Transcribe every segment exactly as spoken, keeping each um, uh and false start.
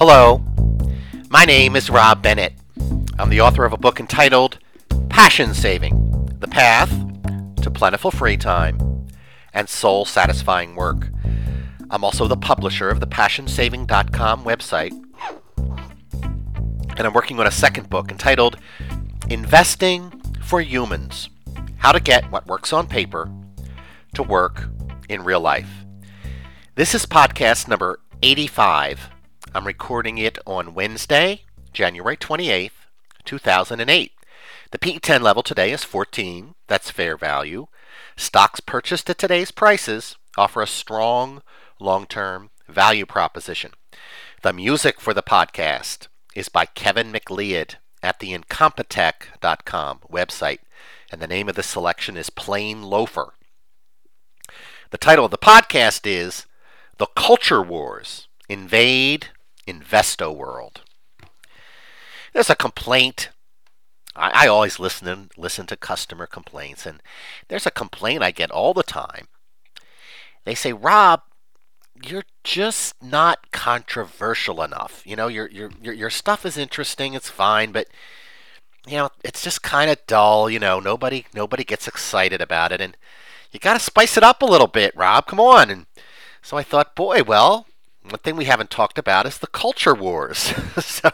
Hello, my name is Rob Bennett. I'm the author of a book entitled Passion Saving: The Path to Plentiful Free Time and Soul-Satisfying Work. I'm also the publisher of the passion saving dot com website, and I'm working on a second book entitled Investing for Humans: How to Get What Works on Paper to Work in Real Life. This is podcast number eighty-five. I'm recording it on Wednesday, January twenty-eighth, two thousand eight. The P E ten level today is fourteen. That's fair value. Stocks purchased at today's prices offer a strong long-term value proposition. The music for the podcast is by Kevin MacLeod at the incompetech dot com website, and the name of this selection is Plain Loafer. The title of the podcast is The Culture Wars Invade Investo World. There's a complaint. I, I always listen and listen to customer complaints, and there's a complaint I get all the time. They say, Rob, you're just not controversial enough. You know, your your your your stuff is interesting, it's fine, but you know, it's just kind of dull. You know, nobody nobody gets excited about it, and you got to spice it up a little bit, Rob. Come on. And so I thought, boy, well, one thing we haven't talked about is the culture wars. So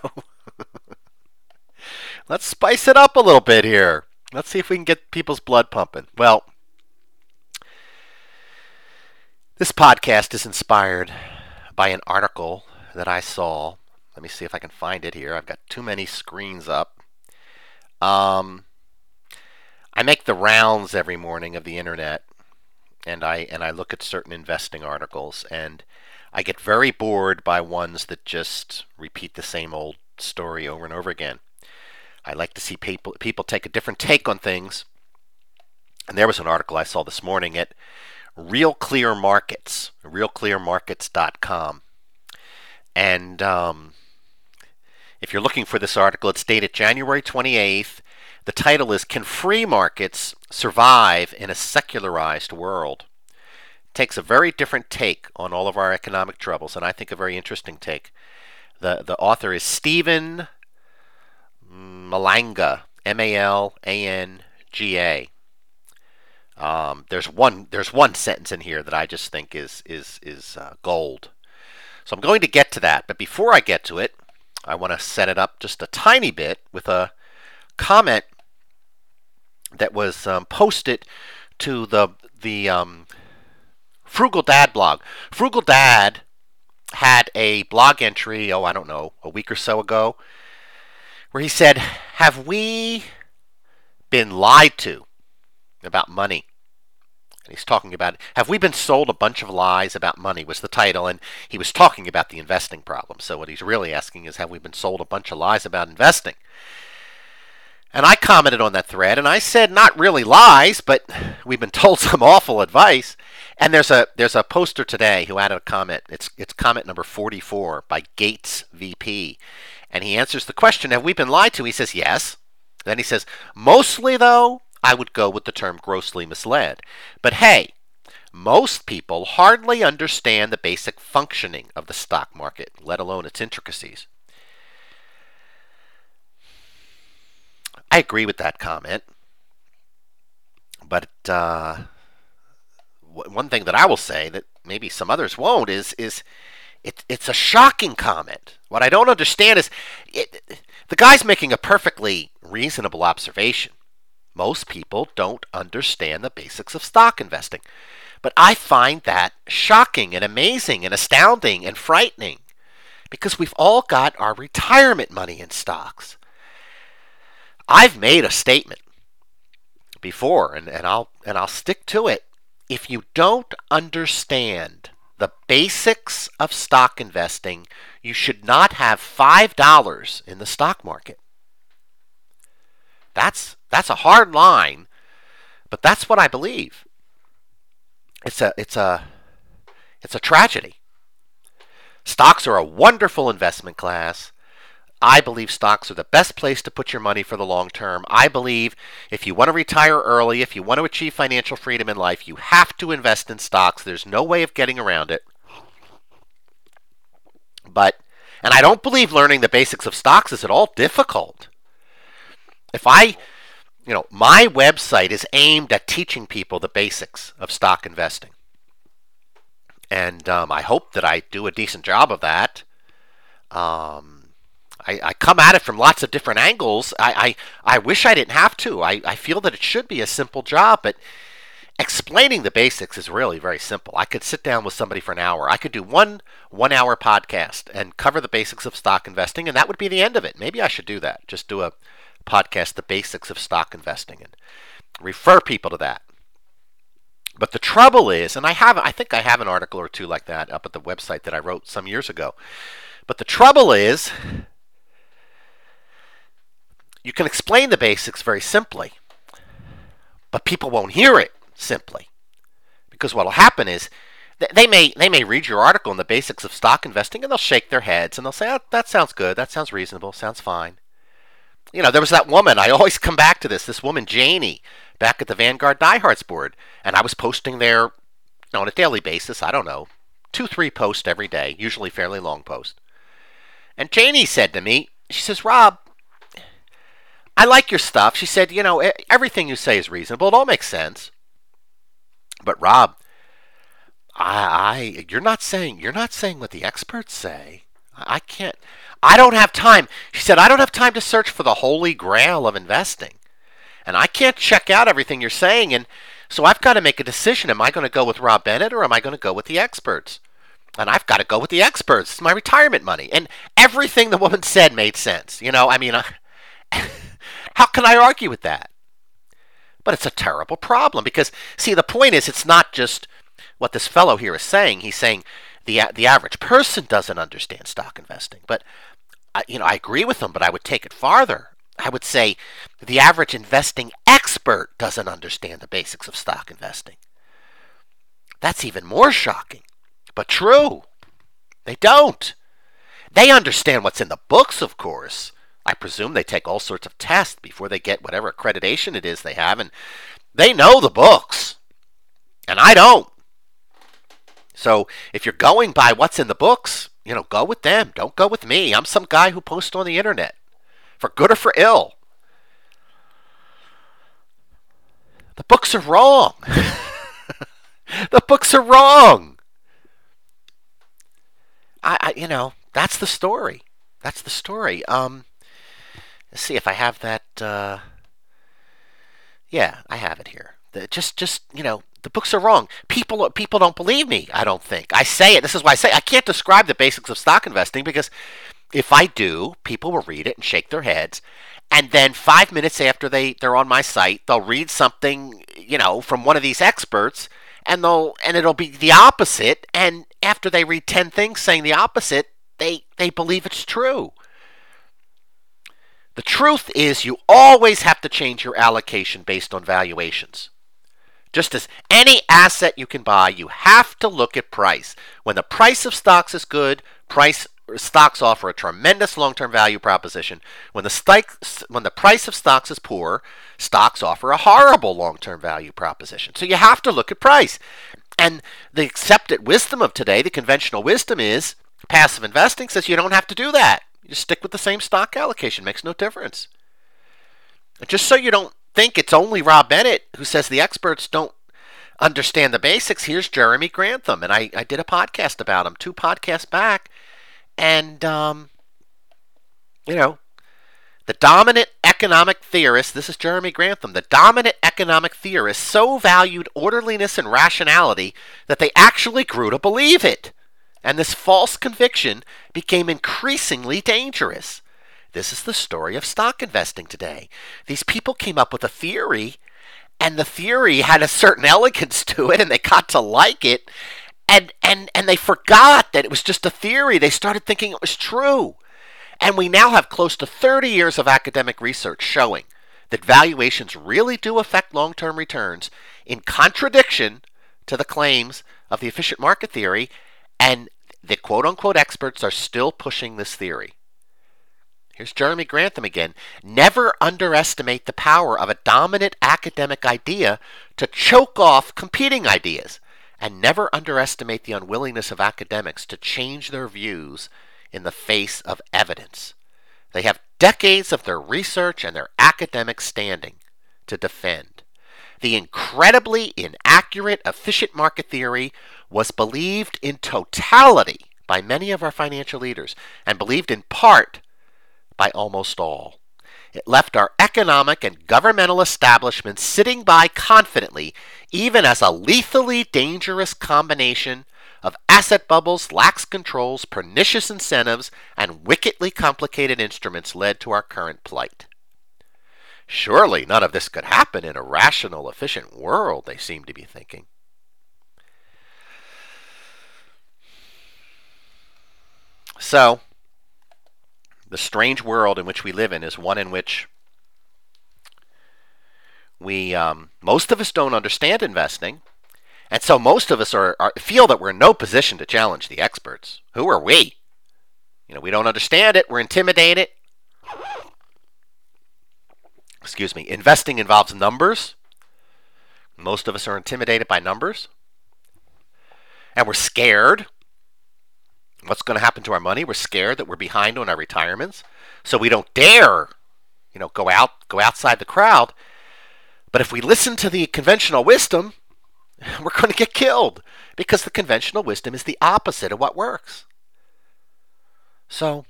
let's spice it up a little bit here. Let's see if we can get people's blood pumping. Well, this podcast is inspired by an article that I saw. Let me see if I can find it here. I've got too many screens up. Um, I make the rounds every morning of the internet, and I and I look at certain investing articles, and I get very bored by ones that just repeat the same old story over and over again. I like to see people people take a different take on things. And there was an article I saw this morning at Real Clear Markets, real clear markets dot com. And um, if you're looking for this article, it's dated January twenty-eighth. The title is, Can Free Markets Survive in a Secularized World? It takes a very different take on all of our economic troubles, and I think a very interesting take. The, the author is Stephen Malanga, M A L A N G A. Um, there's one there's one sentence in here that I just think is is is uh, gold. So I'm going to get to that, but before I get to it, I want to set it up just a tiny bit with a comment that was um, posted to the the um, Frugal Dad blog. Frugal Dad had a blog entry, oh I don't know, a week or so ago, where he said, "Have we been lied to about money?" And he's talking about, have we been sold a bunch of lies about money, was the title, and he was talking about the investing problem. So what he's really asking is, have we been sold a bunch of lies about investing? And I commented on that thread, and I said, not really lies, but we've been told some awful advice. And there's a there's a poster today who added a comment. It's it's comment number forty-four by Gates V P. And he answers the question, have we been lied to? He says, yes. Then he says, mostly, though, I would go with the term grossly misled. But hey, most people hardly understand the basic functioning of the stock market, let alone its intricacies. I agree with that comment. But uh, one thing that I will say that maybe some others won't is is it, it's a shocking comment. What I don't understand is it, the guy's making a perfectly reasonable observation. Most people don't understand the basics of stock investing. But I find that shocking and amazing and astounding and frightening because we've all got our retirement money in stocks. I've made a statement before, and, and I'll and I'll stick to it. If you don't understand the basics of stock investing, you should not have five dollars in the stock market. That's that's a hard line, but that's what I believe. It's a it's a it's a tragedy. Stocks are a wonderful investment class. I believe stocks are the best place to put your money for the long term. I believe if you want to retire early, if you want to achieve financial freedom in life, you have to invest in stocks. There's no way of getting around it. But And I don't believe learning the basics of stocks is at all difficult. If I, you know, my website is aimed at teaching people the basics of stock investing. And um, I hope that I do a decent job of that. Um, I, I come at it from lots of different angles. I, I, I wish I didn't have to. I, I feel that it should be a simple job, but explaining the basics is really very simple. I could sit down with somebody for an hour. I could do one one-hour podcast and cover the basics of stock investing, and that would be the end of it. Maybe I should do that. Just do a podcast, The Basics of Stock Investing, and refer people to that. But the trouble is, and I have, I think I have an article or two like that up at the website that I wrote some years ago. But the trouble is, you can explain the basics very simply, but people won't hear it simply. Because what will happen is, they may they may read your article on the basics of stock investing, and they'll shake their heads, and they'll say, oh, that sounds good, that sounds reasonable, sounds fine. You know, there was that woman, I always come back to this, this woman, Janie, back at the Vanguard Diehards board, and I was posting there, you know, on a daily basis, I don't know, two, three posts every day, usually fairly long posts. And Janie said to me, she says, Rob, I like your stuff. She said, you know, everything you say is reasonable, it all makes sense. But Rob, I, I you're not saying you're not saying what the experts say. I can't, I don't have time. She said, I don't have time to search for the holy grail of investing. And I can't check out everything you're saying. And so I've got to make a decision. Am I going to go with Rob Bennett or am I going to go with the experts? And I've got to go with the experts. It's my retirement money. And everything the woman said made sense. You know, I mean, uh, how can I argue with that? But it's a terrible problem because, see, the point is it's not just what this fellow here is saying. He's saying the the average person doesn't understand stock investing. But, uh, you know, I agree with him, but I would take it farther. I would say the average investing expert doesn't understand the basics of stock investing. That's even more shocking, but true. They don't. They understand what's in the books, of course. I presume they take all sorts of tests before they get whatever accreditation it is they have, and they know the books, and I don't. So if you're going by what's in the books, you know, go with them. Don't go with me. I'm some guy who posts on the internet, for good or for ill. The books are wrong. The books are wrong. I, I, you know, that's the story. That's the story. Um, let's see if I have that. Uh, yeah, I have it here. The, just, just you know, the books are wrong. People, people don't believe me. I don't think. I say it. This is why I say I can't describe the basics of stock investing because if I do, people will read it and shake their heads. And then five minutes after they, they're on my site, they'll read something, you know, from one of these experts, and they'll and it'll be the opposite. And after they read ten things saying the opposite, they, they believe it's true. The truth is you always have to change your allocation based on valuations. Just as any asset you can buy, you have to look at price. When the price of stocks is good, price stocks offer a tremendous long-term value proposition. When the, st- when the price of stocks is poor, stocks offer a horrible long-term value proposition. So you have to look at price. And the accepted wisdom of today, the conventional wisdom is passive investing says you don't have to do that. You stick with the same stock allocation. Makes no difference. Just so you don't think it's only Rob Bennett who says the experts don't understand the basics, here's Jeremy Grantham. And I, I did a podcast about him two podcasts back. And, um, you know, the dominant economic theorist, this is Jeremy Grantham, the dominant economic theorist so valued orderliness and rationality that they actually grew to believe it. And this false conviction became increasingly dangerous. This is the story of stock investing today. These people came up with a theory, and the theory had a certain elegance to it, and they got to like it. And, and and they forgot that it was just a theory. They started thinking it was true. And we now have close to thirty years of academic research showing that valuations really do affect long-term returns in contradiction to the claims of the efficient market theory. And the quote-unquote experts are still pushing this theory. Here's Jeremy Grantham again. Never underestimate the power of a dominant academic idea to choke off competing ideas. And never underestimate the unwillingness of academics to change their views in the face of evidence. They have decades of their research and their academic standing to defend. The incredibly inaccurate efficient market theory was believed in totality by many of our financial leaders and believed in part by almost all. It left our economic and governmental establishments sitting by confidently, even as a lethally dangerous combination of asset bubbles, lax controls, pernicious incentives, and wickedly complicated instruments led to our current plight. Surely none of this could happen in a rational, efficient world, they seem to be thinking. So, the strange world in which we live in is one in which we, um, most of us don't understand investing, and so most of us are, are feel that we're in no position to challenge the experts. Who are we? You know, we don't understand it. We're intimidated. Excuse me. Investing involves numbers. Most of us are intimidated by numbers, and we're scared. What's going to happen to our money? We're scared that we're behind on our retirements, so we don't dare, you know, go out, go outside the crowd. But if we listen to the conventional wisdom, we're going to get killed because the conventional wisdom is the opposite of what works. So,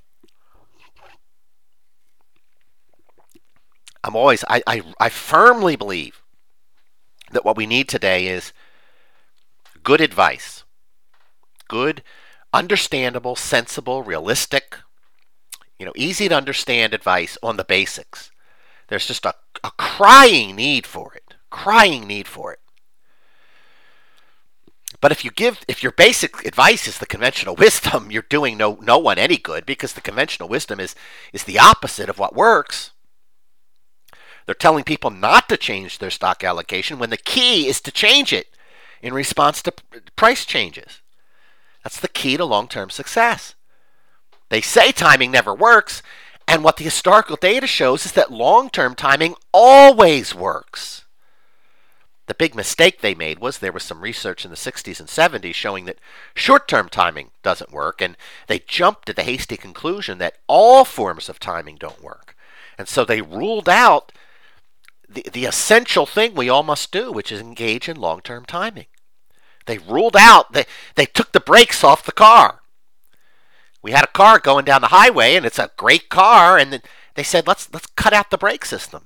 I'm always, I, I, I firmly believe that what we need today is good advice, good understandable, sensible, realistic, you know, easy to understand advice on the basics. There's just a, a crying need for it, crying need for it. But if you give, if your basic advice is the conventional wisdom, you're doing no no one any good because the conventional wisdom is is the opposite of what works. They're telling people not to change their stock allocation when the key is to change it in response to price changes. That's the key to long-term success. They say timing never works, and what the historical data shows is that long-term timing always works. The big mistake they made was there was some research in the sixties and seventies showing that short-term timing doesn't work, and they jumped to the hasty conclusion that all forms of timing don't work. And so they ruled out the, the essential thing we all must do, which is engage in long-term timing. They ruled out, they, they took the brakes off the car. We had a car going down the highway, and it's a great car, and then they said, let's let's cut out the brake system.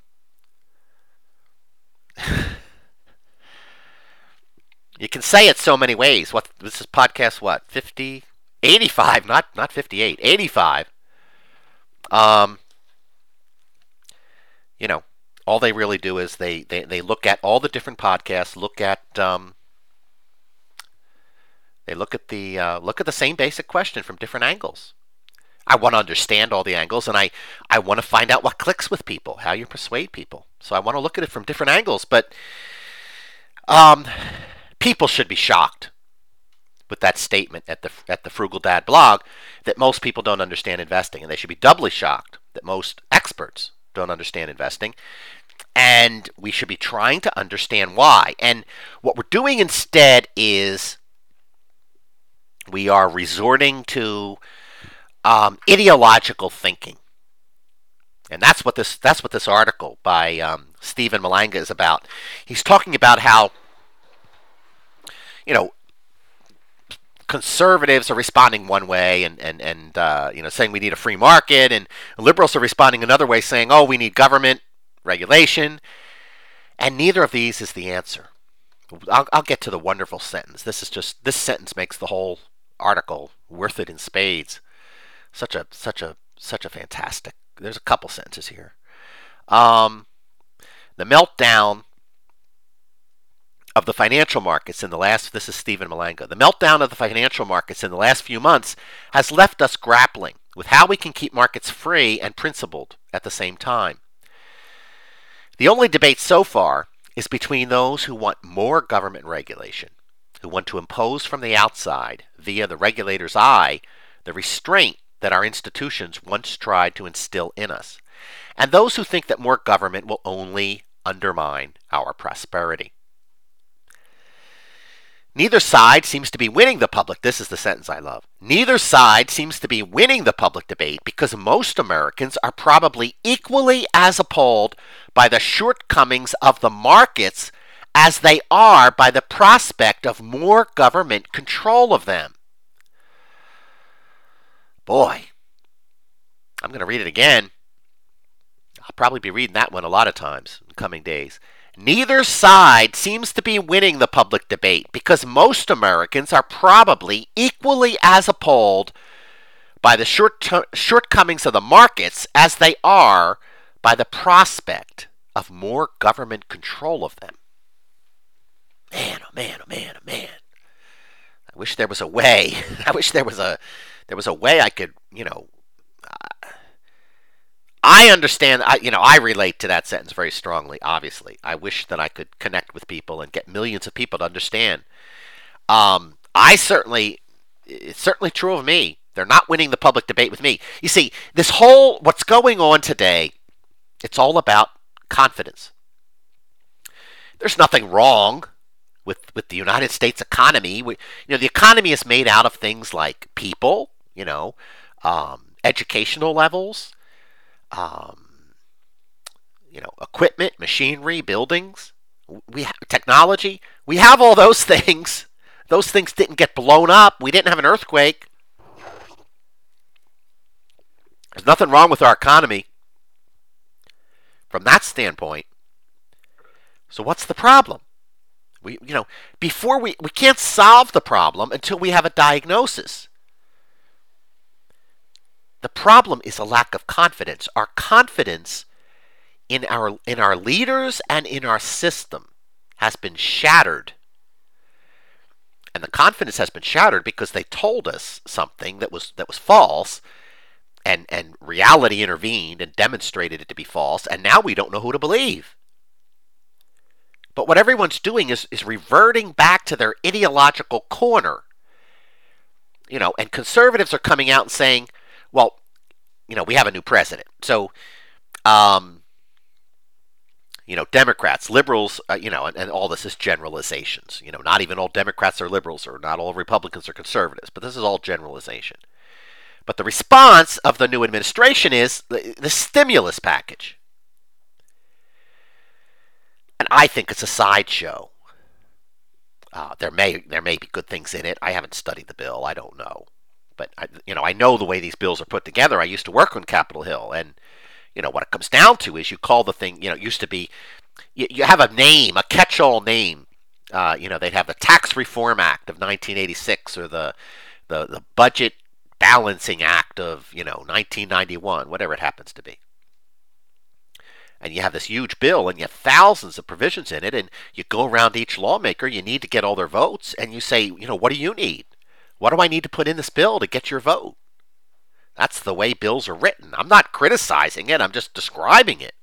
You can say it so many ways. What this is podcast what? fifty, eighty-five, not not fifty-eight, eighty-five. Um you know, all they really do is they they, they look at all the different podcasts, look at um They look at the uh, look at the same basic question from different angles. I want to understand all the angles, and I, I want to find out what clicks with people, how you persuade people. So I want to look at it from different angles. But um, people should be shocked with that statement at the at the Frugal Dad blog that most people don't understand investing, and they should be doubly shocked that most experts don't understand investing. And we should be trying to understand why. And what we're doing instead is we are resorting to um, ideological thinking, and that's what this that's what this article by um, Stephen Malanga is about. He's talking about how, you know, conservatives are responding one way, and and and uh, you know, saying we need a free market, and liberals are responding another way, saying, oh, we need government regulation, and neither of these is the answer. I'll, I'll get to the wonderful sentence. This is just this sentence makes the whole article worth it in spades. Such a such a such a fantastic. There's a couple sentences here. Um, the meltdown of the financial markets in the last. This is Stephen Malanga. The meltdown of the financial markets in the last few months has left us grappling with how we can keep markets free and principled at the same time. The only debate so far is between those who want more government regulation, who want to impose from the outside, via the regulator's eye, the restraint that our institutions once tried to instill in us, and those who think that more government will only undermine our prosperity. Neither side seems to be winning the public. This is the sentence I love. Neither side seems to be winning the public debate because most Americans are probably equally as appalled by the shortcomings of the markets as they are by the prospect of more government control of them. Boy, I'm going to read it again. I'll probably be reading that one a lot of times in coming days. Neither side seems to be winning the public debate because most Americans are probably equally as appalled by the short shortcomings of the markets as they are by the prospect of more government control of them. Man, oh man, oh man, oh man. I wish there was a way. I wish there was a there was a way I could, you know, uh, I understand, I, you know, I relate to that sentence very strongly, obviously. I wish that I could connect with people and get millions of people to understand. Um, I certainly, it's certainly true of me. They're not winning the public debate with me. You see, this whole, what's going on today, it's all about confidence. There's nothing wrong with, with the United States economy. We, you know, the economy is made out of things like people, you know, um, educational levels, Um, you know, equipment, machinery, buildings, we have technology. We have all those things. Those things didn't get blown up. We didn't have an earthquake. There's nothing wrong with our economy from that standpoint. So what's the problem? We, you know, before we, we can't solve the problem until we have a diagnosis. The problem is a lack of confidence. Our confidence in our in our leaders and in our system has been shattered. And the confidence has been shattered because they told us something that was that was false, and, and reality intervened and demonstrated it to be false, and now we don't know who to believe. But what everyone's doing is, is reverting back to their ideological corner. You know, and conservatives are coming out and saying, well, you know, we have a new president. So, um, you know, Democrats, liberals, uh, you know, and, and all this is generalizations. You know, not even all Democrats are liberals or not all Republicans are conservatives, but this is all generalization. But the response of the new administration is the, the stimulus package. And I think it's a sideshow. Uh, there may there may be good things in it. I haven't studied the bill. I don't know. But, I, you know, I know the way these bills are put together. I used to work on Capitol Hill. And, you know, what it comes down to is you call the thing, you know, it used to be, you, you have a name, a catch-all name. Uh, you know, they'd have the Tax Reform Act of nineteen eighty-six or the, the, the Budget Balancing Act of, you know, nineteen ninety-one, whatever it happens to be. And you have this huge bill, and you have thousands of provisions in it, and you go around each lawmaker, you need to get all their votes, and you say, you know, what do you need? What do I need to put in this bill to get your vote? That's the way bills are written. I'm not criticizing it. I'm just describing it.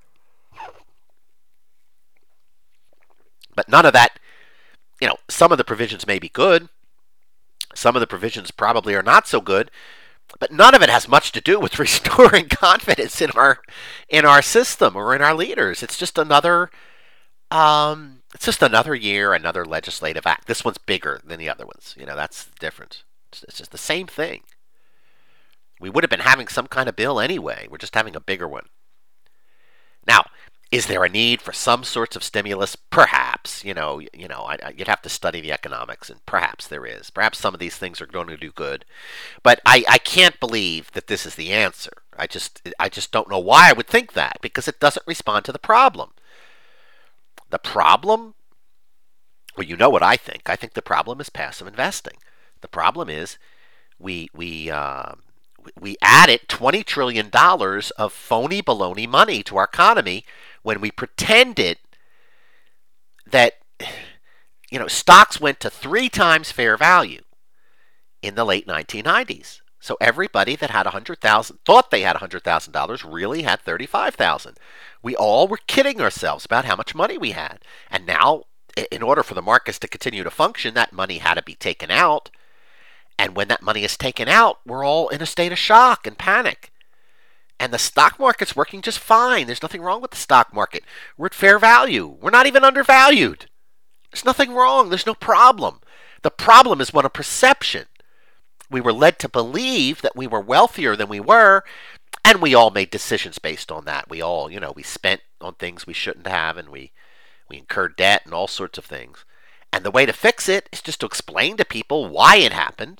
But none of that, you know, some of the provisions may be good. Some of the provisions probably are not so good. But none of it has much to do with restoring confidence in our in our system or in our leaders. It's just another um, it's just another year, another legislative act. This one's bigger than the other ones. You know, that's the difference. It's, it's just the same thing. We would have been having some kind of bill anyway. We're just having a bigger one. Now, is there a need for some sorts of stimulus? Perhaps. You know, you know, I, I, you'd have to study the economics, and perhaps there is. Perhaps some of these things are going to do good. But I, I can't believe that this is the answer. I just I just don't know why I would think that, because it doesn't respond to the problem. The problem, well, you know what I think. I think the problem is passive investing. The problem is we we uh, we added twenty trillion dollars of phony baloney money to our economy when we pretended that, you know, stocks went to three times fair value in the late nineteen nineties. So everybody that had one hundred thousand dollars, thought they had one hundred thousand dollars, really had thirty-five thousand dollars. We all were kidding ourselves about how much money we had. And now, in order for the markets to continue to function, that money had to be taken out. And when that money is taken out, we're all in a state of shock and panic. And the stock market's working just fine. There's nothing wrong with the stock market. We're at fair value. We're not even undervalued. There's nothing wrong. There's no problem. The problem is one of perception. We were led to believe that we were wealthier than we were, and we all made decisions based on that. We all, you know, we spent on things we shouldn't have, and we, we incurred debt and all sorts of things. And the way to fix it is just to explain to people why it happened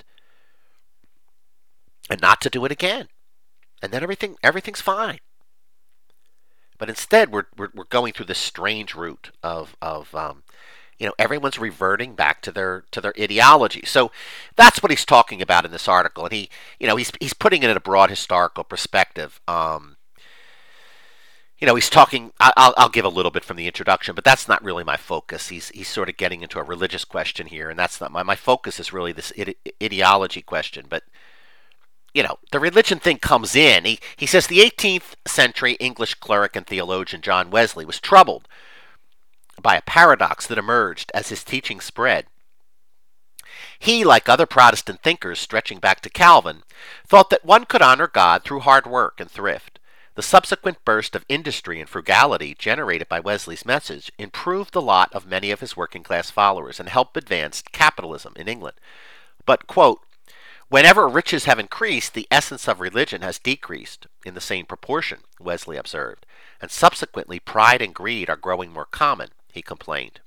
and not to do it again. And then everything everything's fine. But instead, we're we're, we're going through this strange route of of um, you know, everyone's reverting back to their to their ideology. So that's what he's talking about in this article, and he you know he's he's putting it in a broad historical perspective. Um, you know, he's talking. I'll I'll give a little bit from the introduction, but that's not really my focus. He's he's sort of getting into a religious question here, and that's not my my focus. Is really this ide- ideology question, but. You know, the religion thing comes in. He, he says the eighteenth century English cleric and theologian John Wesley was troubled by a paradox that emerged as his teaching spread. He, like other Protestant thinkers stretching back to Calvin, thought that one could honor God through hard work and thrift. The subsequent burst of industry and frugality generated by Wesley's message improved the lot of many of his working class followers and helped advance capitalism in England. But, quote, whenever riches have increased, the essence of religion has decreased in the same proportion, Wesley observed, and subsequently pride and greed are growing more common, he complained.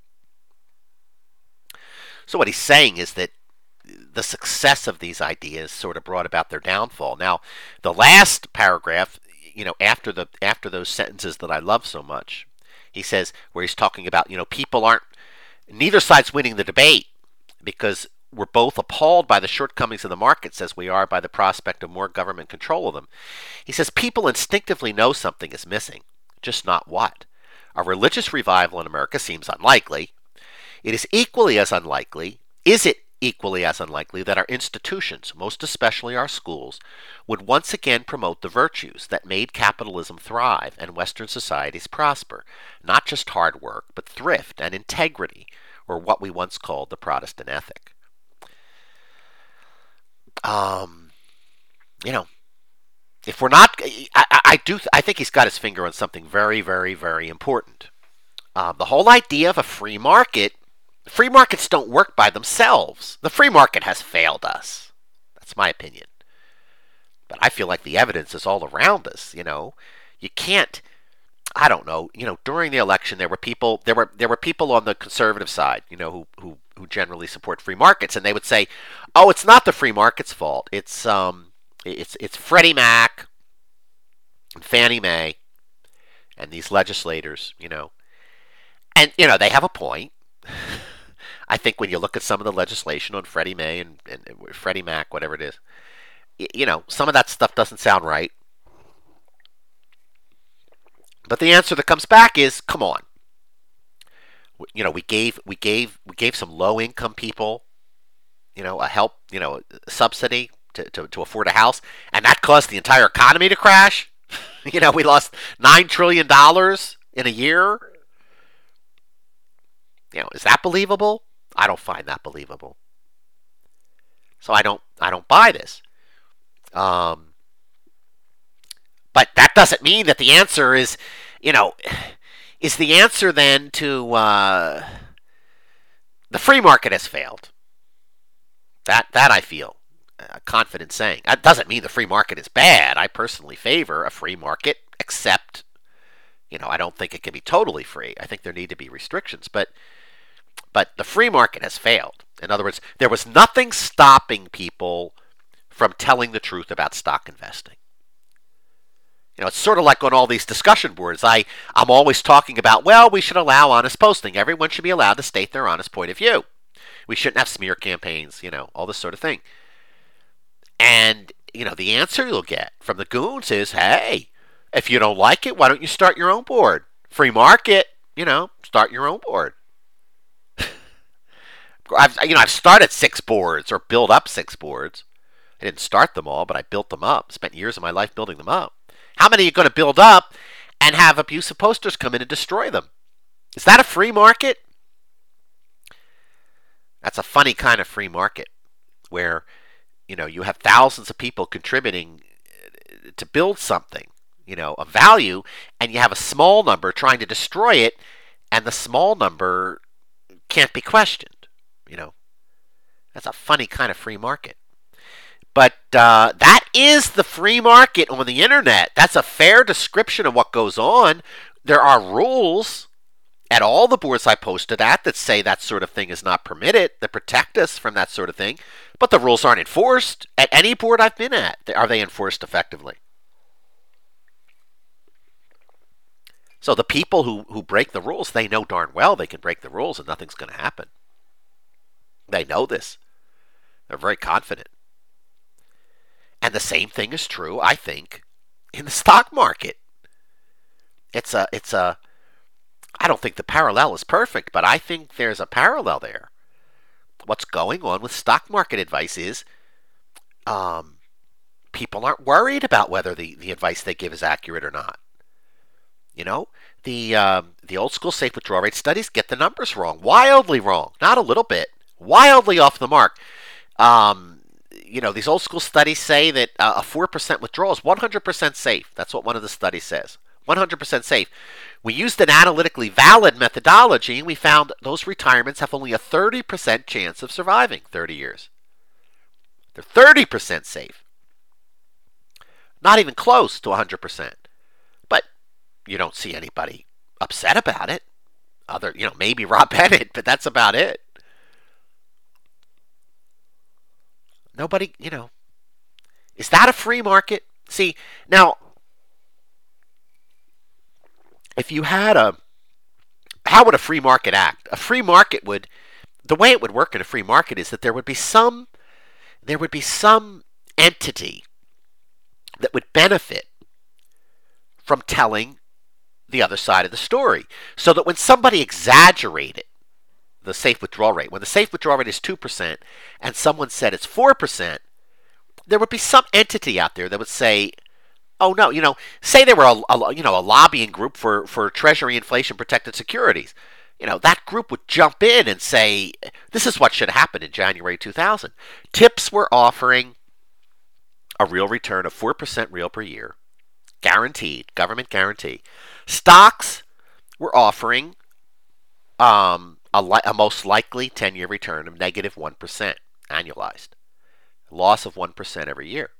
So what he's saying is that the success of these ideas sort of brought about their downfall. Now, the last paragraph, you know, after the after those sentences that I love so much, he says, where he's talking about, you know, people aren't, neither side's winning the debate because we're both appalled by the shortcomings of the markets as we are by the prospect of more government control of them. He says people instinctively know something is missing, just not what. A religious revival in America seems unlikely. It is equally as unlikely, is it equally as unlikely that our institutions, most especially our schools, would once again promote the virtues that made capitalism thrive and Western societies prosper, not just hard work, but thrift and integrity, or what we once called the Protestant ethic. Um, you know, if we're not, I, I do, I think he's got his finger on something very, very, very important. Uh, the whole idea of a free market, free markets don't work by themselves. The free market has failed us. That's my opinion. But I feel like the evidence is all around us. You know, you can't. I don't know. You know, during the election, there were people, there were there were people on the conservative side, you know, who who who generally support free markets, and they would say, "Oh, it's not the free market's fault. It's um, it's it's Freddie Mac, and Fannie Mae, and these legislators, you know." And you know, they have a point. I think when you look at some of the legislation on Freddie Mae and, and, and Freddie Mac, whatever it is, you know, some of that stuff doesn't sound right. But the answer that comes back is, come on. You know, we gave we gave we gave some low income people, you know, a help, you know, a subsidy to, to, to afford a house, and that caused the entire economy to crash. You know, we lost nine trillion dollars in a year. You know, is that believable? I don't find that believable. So I don't I don't buy this. Um But that doesn't mean that the answer is, you know, is the answer then to uh, the free market has failed. That that I feel uh, confident saying. That doesn't mean the free market is bad. I personally favor a free market, except, you know, I don't think it can be totally free. I think there need to be restrictions. But but the free market has failed. In other words, there was nothing stopping people from telling the truth about stock investing. You know, it's sort of like on all these discussion boards. I, I'm always talking about, well, we should allow honest posting. Everyone should be allowed to state their honest point of view. We shouldn't have smear campaigns, you know, all this sort of thing. And, you know, the answer you'll get from the goons is, hey, if you don't like it, why don't you start your own board? Free market, you know, start your own board. I've, you know, I've started six boards or built up six boards. I didn't start them all, but I built them up. Spent years of my life building them up. How many are you going to build up and have abusive posters come in and destroy them? Is that a free market? That's a funny kind of free market where, you know, you have thousands of people contributing to build something, you know, of value, and you have a small number trying to destroy it, and the small number can't be questioned, you know. That's a funny kind of free market. But uh, that is the free market on the internet. That's a fair description of what goes on. There are rules at all the boards I posted at that say that sort of thing is not permitted, that protect us from that sort of thing. But the rules aren't enforced at any board I've been at. Are they enforced effectively? So the people who, who break the rules, they know darn well they can break the rules and nothing's going to happen. They know this. They're very confident. And the same thing is true, I think, in the stock market. It's a, it's a, I don't think the parallel is perfect, but I think there's a parallel there. What's going on with stock market advice is um, people aren't worried about whether the, the advice they give is accurate or not. You know, the um, the old school safe withdrawal rate studies get the numbers wrong, wildly wrong, not a little bit, wildly off the mark. Um, you know, these old school studies say that uh, a four percent withdrawal is one hundred percent safe. That's what one of the studies says. one hundred percent safe. We used an analytically valid methodology, and we found those retirements have only a thirty percent chance of surviving thirty years. They're thirty percent safe. Not even close to one hundred percent. But you don't see anybody upset about it. Other, you know, maybe Rob Bennett, but that's about it. Nobody, you know. Is that a free market? See, now, if you had a, how would a free market act? A free market would, the way it would work in a free market is that there would be some, there would be some entity that would benefit from telling the other side of the story. So that when somebody exaggerated the safe withdrawal rate, when the safe withdrawal rate is two percent and someone said it's four percent, there would be some entity out there that would say, oh no, you know, say they were a, a you know a lobbying group for, for Treasury inflation protected securities. You know, that group would jump in and say, this is what should happen in January two thousand. TIPS were offering a real return of four percent real per year, guaranteed, government guarantee. Stocks were offering um, a, li- a most likely ten-year return of negative one percent annualized, loss of one percent every year.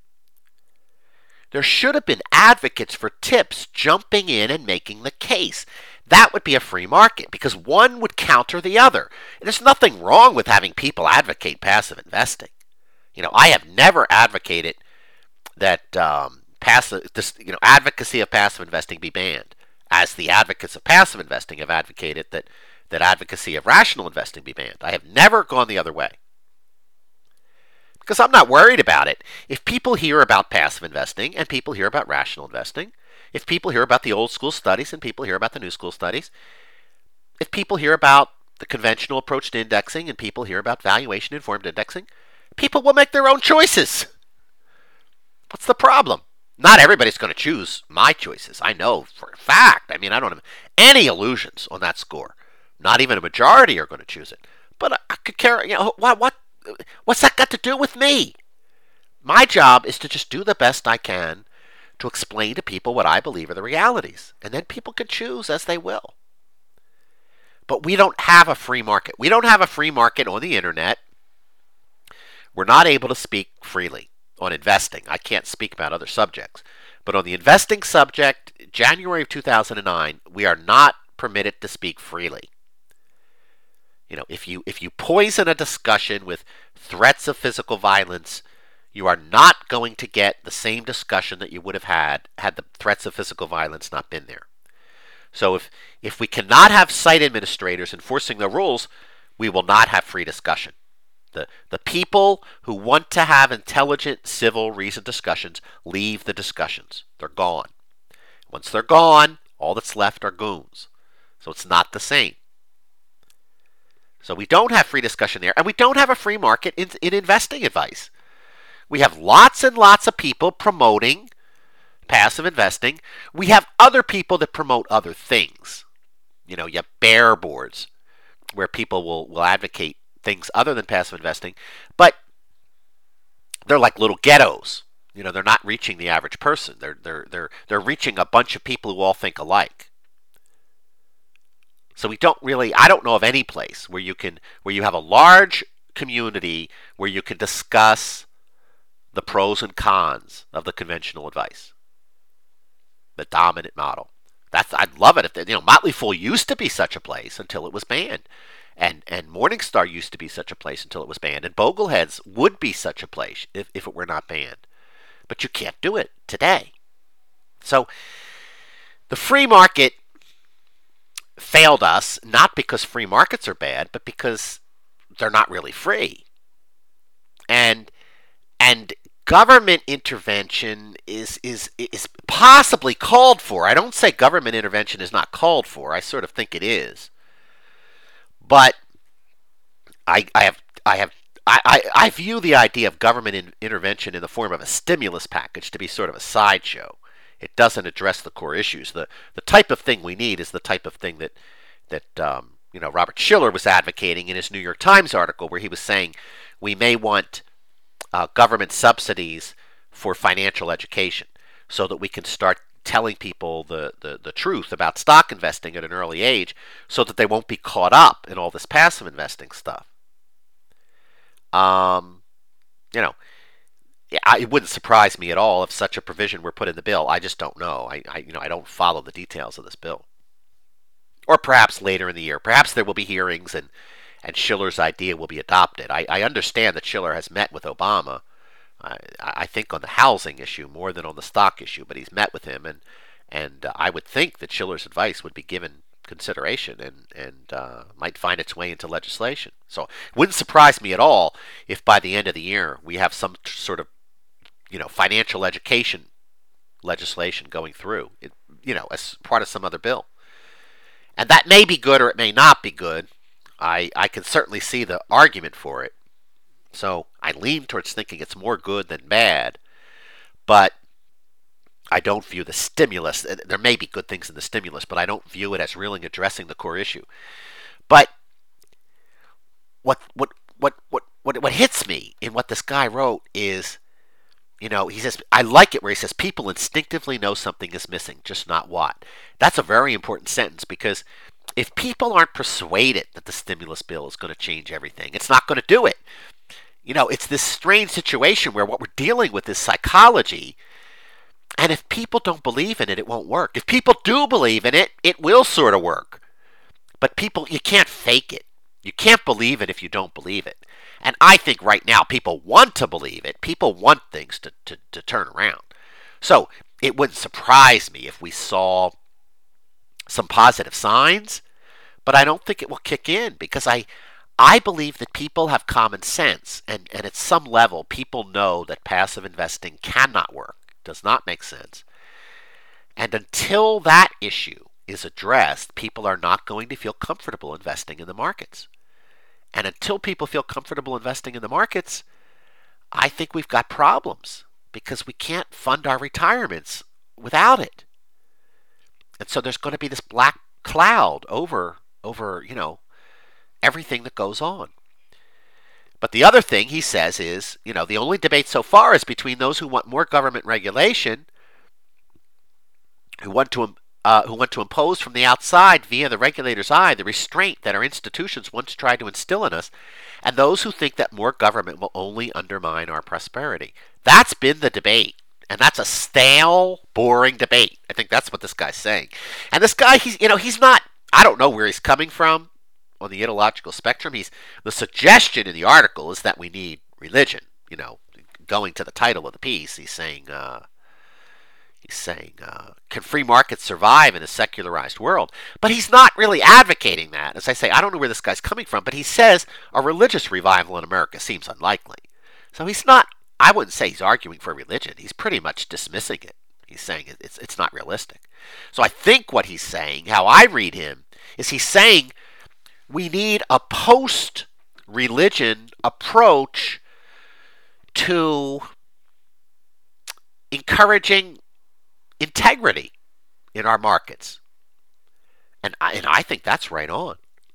There should have been advocates for TIPS jumping in and making the case. That would be a free market because one would counter the other. And there's nothing wrong with having people advocate passive investing. You know, I have never advocated that um, passive, this, you know, advocacy of passive investing be banned, as the advocates of passive investing have advocated that that advocacy of rational investing be banned. I have never gone the other way. Because I'm not worried about it. If people hear about passive investing and people hear about rational investing, if people hear about the old school studies and people hear about the new school studies, if people hear about the conventional approach to indexing and people hear about valuation informed indexing, people will make their own choices. What's the problem? Not everybody's going to choose my choices. I know for a fact. I mean, I don't have any illusions on that score. Not even a majority are going to choose it. But I, I could care, you know, what, what, what's that got to do with me? My job is to just do the best I can to explain to people what I believe are the realities. And then people can choose as they will. But we don't have a free market. We don't have a free market on the internet. We're not able to speak freely on investing. I can't speak about other subjects. But on the investing subject, January of two thousand nine, we are not permitted to speak freely. You know, if you if you poison a discussion with threats of physical violence, you are not going to get the same discussion that you would have had had the threats of physical violence not been there. So if if we cannot have site administrators enforcing the rules, we will not have free discussion. The the people who want to have intelligent, civil, reasoned discussions leave the discussions. They're gone. Once they're gone, all that's left are goons. So it's not the same. So we don't have free discussion there, and we don't have a free market in, in investing advice. We have lots and lots of people promoting passive investing. We have other people that promote other things. You know, you have bear boards where people will, will advocate things other than passive investing, but they're like little ghettos. You know, they're not reaching the average person. They're they're they're they're reaching a bunch of people who all think alike. So we don't really, I don't know of any place where you can, where you have a large community where you can discuss the pros and cons of the conventional advice, the dominant model. That's I'd love it if they, you know Motley Fool used to be such a place until it was banned, and and Morningstar used to be such a place until it was banned, and Bogleheads would be such a place if, if it were not banned. But you can't do it today. So the free market failed us not because free markets are bad, but because they're not really free. And and government intervention is is is possibly called for. I don't say government intervention is not called for. I sort of think it is. But I I have I have I, I, I view the idea of government in, intervention in the form of a stimulus package to be sort of a sideshow. It doesn't address the core issues. The the type of thing we need is the type of thing that that um, you know Robert Shiller was advocating in his New York Times article, where he was saying we may want uh, government subsidies for financial education so that we can start telling people the, the, the truth about stock investing at an early age so that they won't be caught up in all this passive investing stuff. Um, you know, it wouldn't surprise me at all if such a provision were put in the bill. I just don't know. I, I you know I don't follow the details of this bill. Or perhaps later in the year. Perhaps there will be hearings and, and Shiller's idea will be adopted. I, I understand that Shiller has met with Obama, uh, I think on the housing issue more than on the stock issue, but he's met with him, and and uh, I would think that Shiller's advice would be given consideration and, and uh, might find its way into legislation. So it wouldn't surprise me at all if by the end of the year we have some sort of you know, financial education legislation going through, it, you know, as part of some other bill. And that may be good or it may not be good. I, I can certainly see the argument for it. So I lean towards thinking it's more good than bad. But I don't view the stimulus, there may be good things in the stimulus, but I don't view it as really addressing the core issue. But what what what what what, what hits me in what this guy wrote is, you know, he says, I like it where he says, people instinctively know something is missing, just not what. That's a very important sentence, because if people aren't persuaded that the stimulus bill is going to change everything, it's not going to do it. You know, it's this strange situation where what we're dealing with is psychology, and if people don't believe in it, it won't work. If people do believe in it, it will sort of work. But people, you can't fake it. You can't believe it if you don't believe it. And I think right now people want to believe it. People want things to, to, to turn around. So it wouldn't surprise me if we saw some positive signs, but I don't think it will kick in, because I I believe that people have common sense, and, and at some level people know that passive investing cannot work, does not make sense. And until that issue is addressed, people are not going to feel comfortable investing in the markets. And until people feel comfortable investing in the markets, I think we've got problems, because we can't fund our retirements without it. And so there's going to be this black cloud over, over, you know, everything that goes on. But the other thing he says is, you know, the only debate so far is between those who want more government regulation, who want to Uh, who want to impose from the outside via the regulator's eye the restraint that our institutions once tried to instill in us, and those who think that more government will only undermine our prosperity. That's been the debate, and that's a stale, boring debate. I think that's what this guy's saying. And this guy, he's you know, he's not. I don't know where he's coming from on the ideological spectrum. He's the suggestion in the article is that we need religion. You know, going to the title of the piece, he's saying. Uh, He's saying, uh, can free markets survive in a secularized world? But he's not really advocating that. As I say, I don't know where this guy's coming from, but he says a religious revival in America seems unlikely. So he's not, I wouldn't say he's arguing for religion. He's pretty much dismissing it. He's saying it's, it's not realistic. So I think what he's saying, how I read him, is he's saying we need a post-religion approach to encouraging integrity in our markets. And I, and I think that's right on.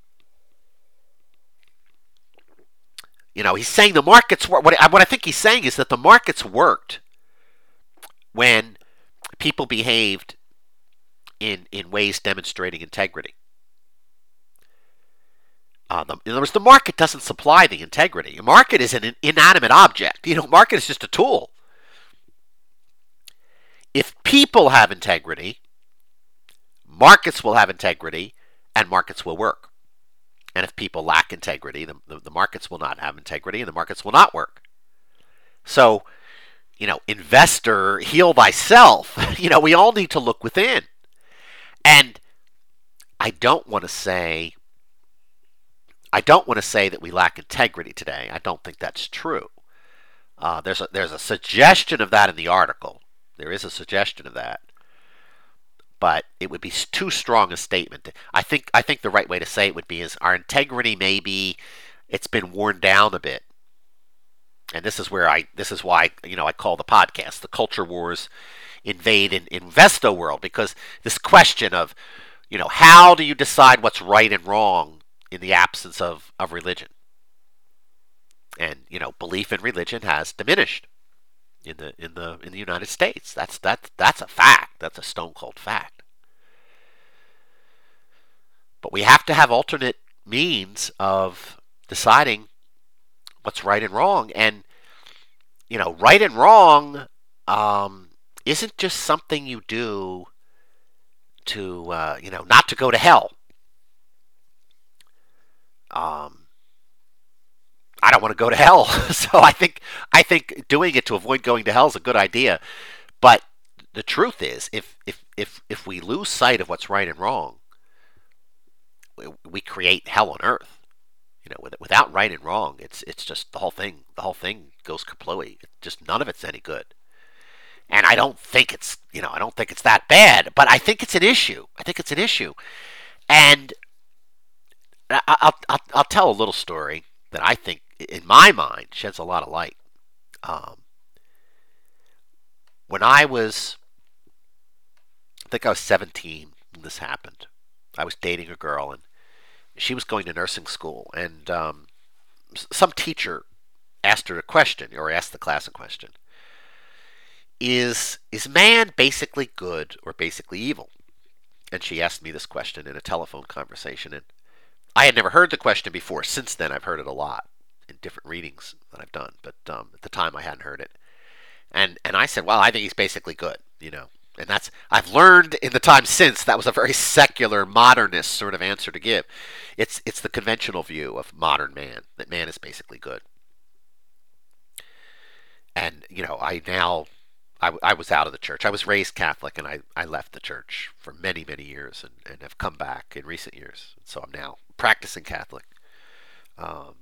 You know, he's saying the markets work. What I, what I think he's saying is that the markets worked when people behaved in, in ways demonstrating integrity. Uh, the, in other words, the market doesn't supply the integrity. A market is an inanimate object. You know, market is just a tool. If people have integrity, markets will have integrity, and markets will work. And if people lack integrity, the, the, the markets will not have integrity, and the markets will not work. So, you know, investor, heal thyself. You know, we all need to look within. And I don't want to say, I don't want to say that we lack integrity today. I don't think that's true. Uh, there's a, there's a suggestion of that in the article. There is a suggestion of that, but it would be too strong a statement. I think I think the right way to say it would be is our integrity maybe it's been worn down a bit. And this is where I this is why you know I call the podcast the Culture Wars Invade in Investo World, because this question of you know how do you decide what's right and wrong in the absence of, of religion? And you know belief in religion has diminished in the in the in the United States. That's that that's a fact. That's a stone cold fact. But we have to have alternate means of deciding what's right and wrong. And you know, right and wrong um, isn't just something you do to uh, you know not to go to hell. Um, I don't want to go to hell, so I think I think doing it to avoid going to hell is a good idea. But the truth is, if if if if we lose sight of what's right and wrong, we, we create hell on earth. You know, without right and wrong, it's it's just the whole thing. The whole thing goes kaplooey. Just none of it's any good. And I don't think it's you know I don't think it's that bad, but I think it's an issue. I think it's an issue, and I'll I'll, I'll tell a little story that I think, in my mind, sheds a lot of light. Um, when I was, I think I was seventeen when this happened. I was dating a girl, and she was going to nursing school, and um, some teacher asked her a question, or asked the class a question. Is is man basically good or basically evil? And she asked me this question in a telephone conversation, and I had never heard the question before. Since then, I've heard it a lot in different readings that I've done, but um, at the time I hadn't heard it. And and I said, well, I think he's basically good, you know. And that's I've learned in the time since that was a very secular, modernist sort of answer to give. It's it's the conventional view of modern man, that man is basically good. And you know, I now I, I was out of the church. I was raised Catholic, and I, I left the church for many, many years, and, and have come back in recent years. So I'm now practicing Catholic. Um,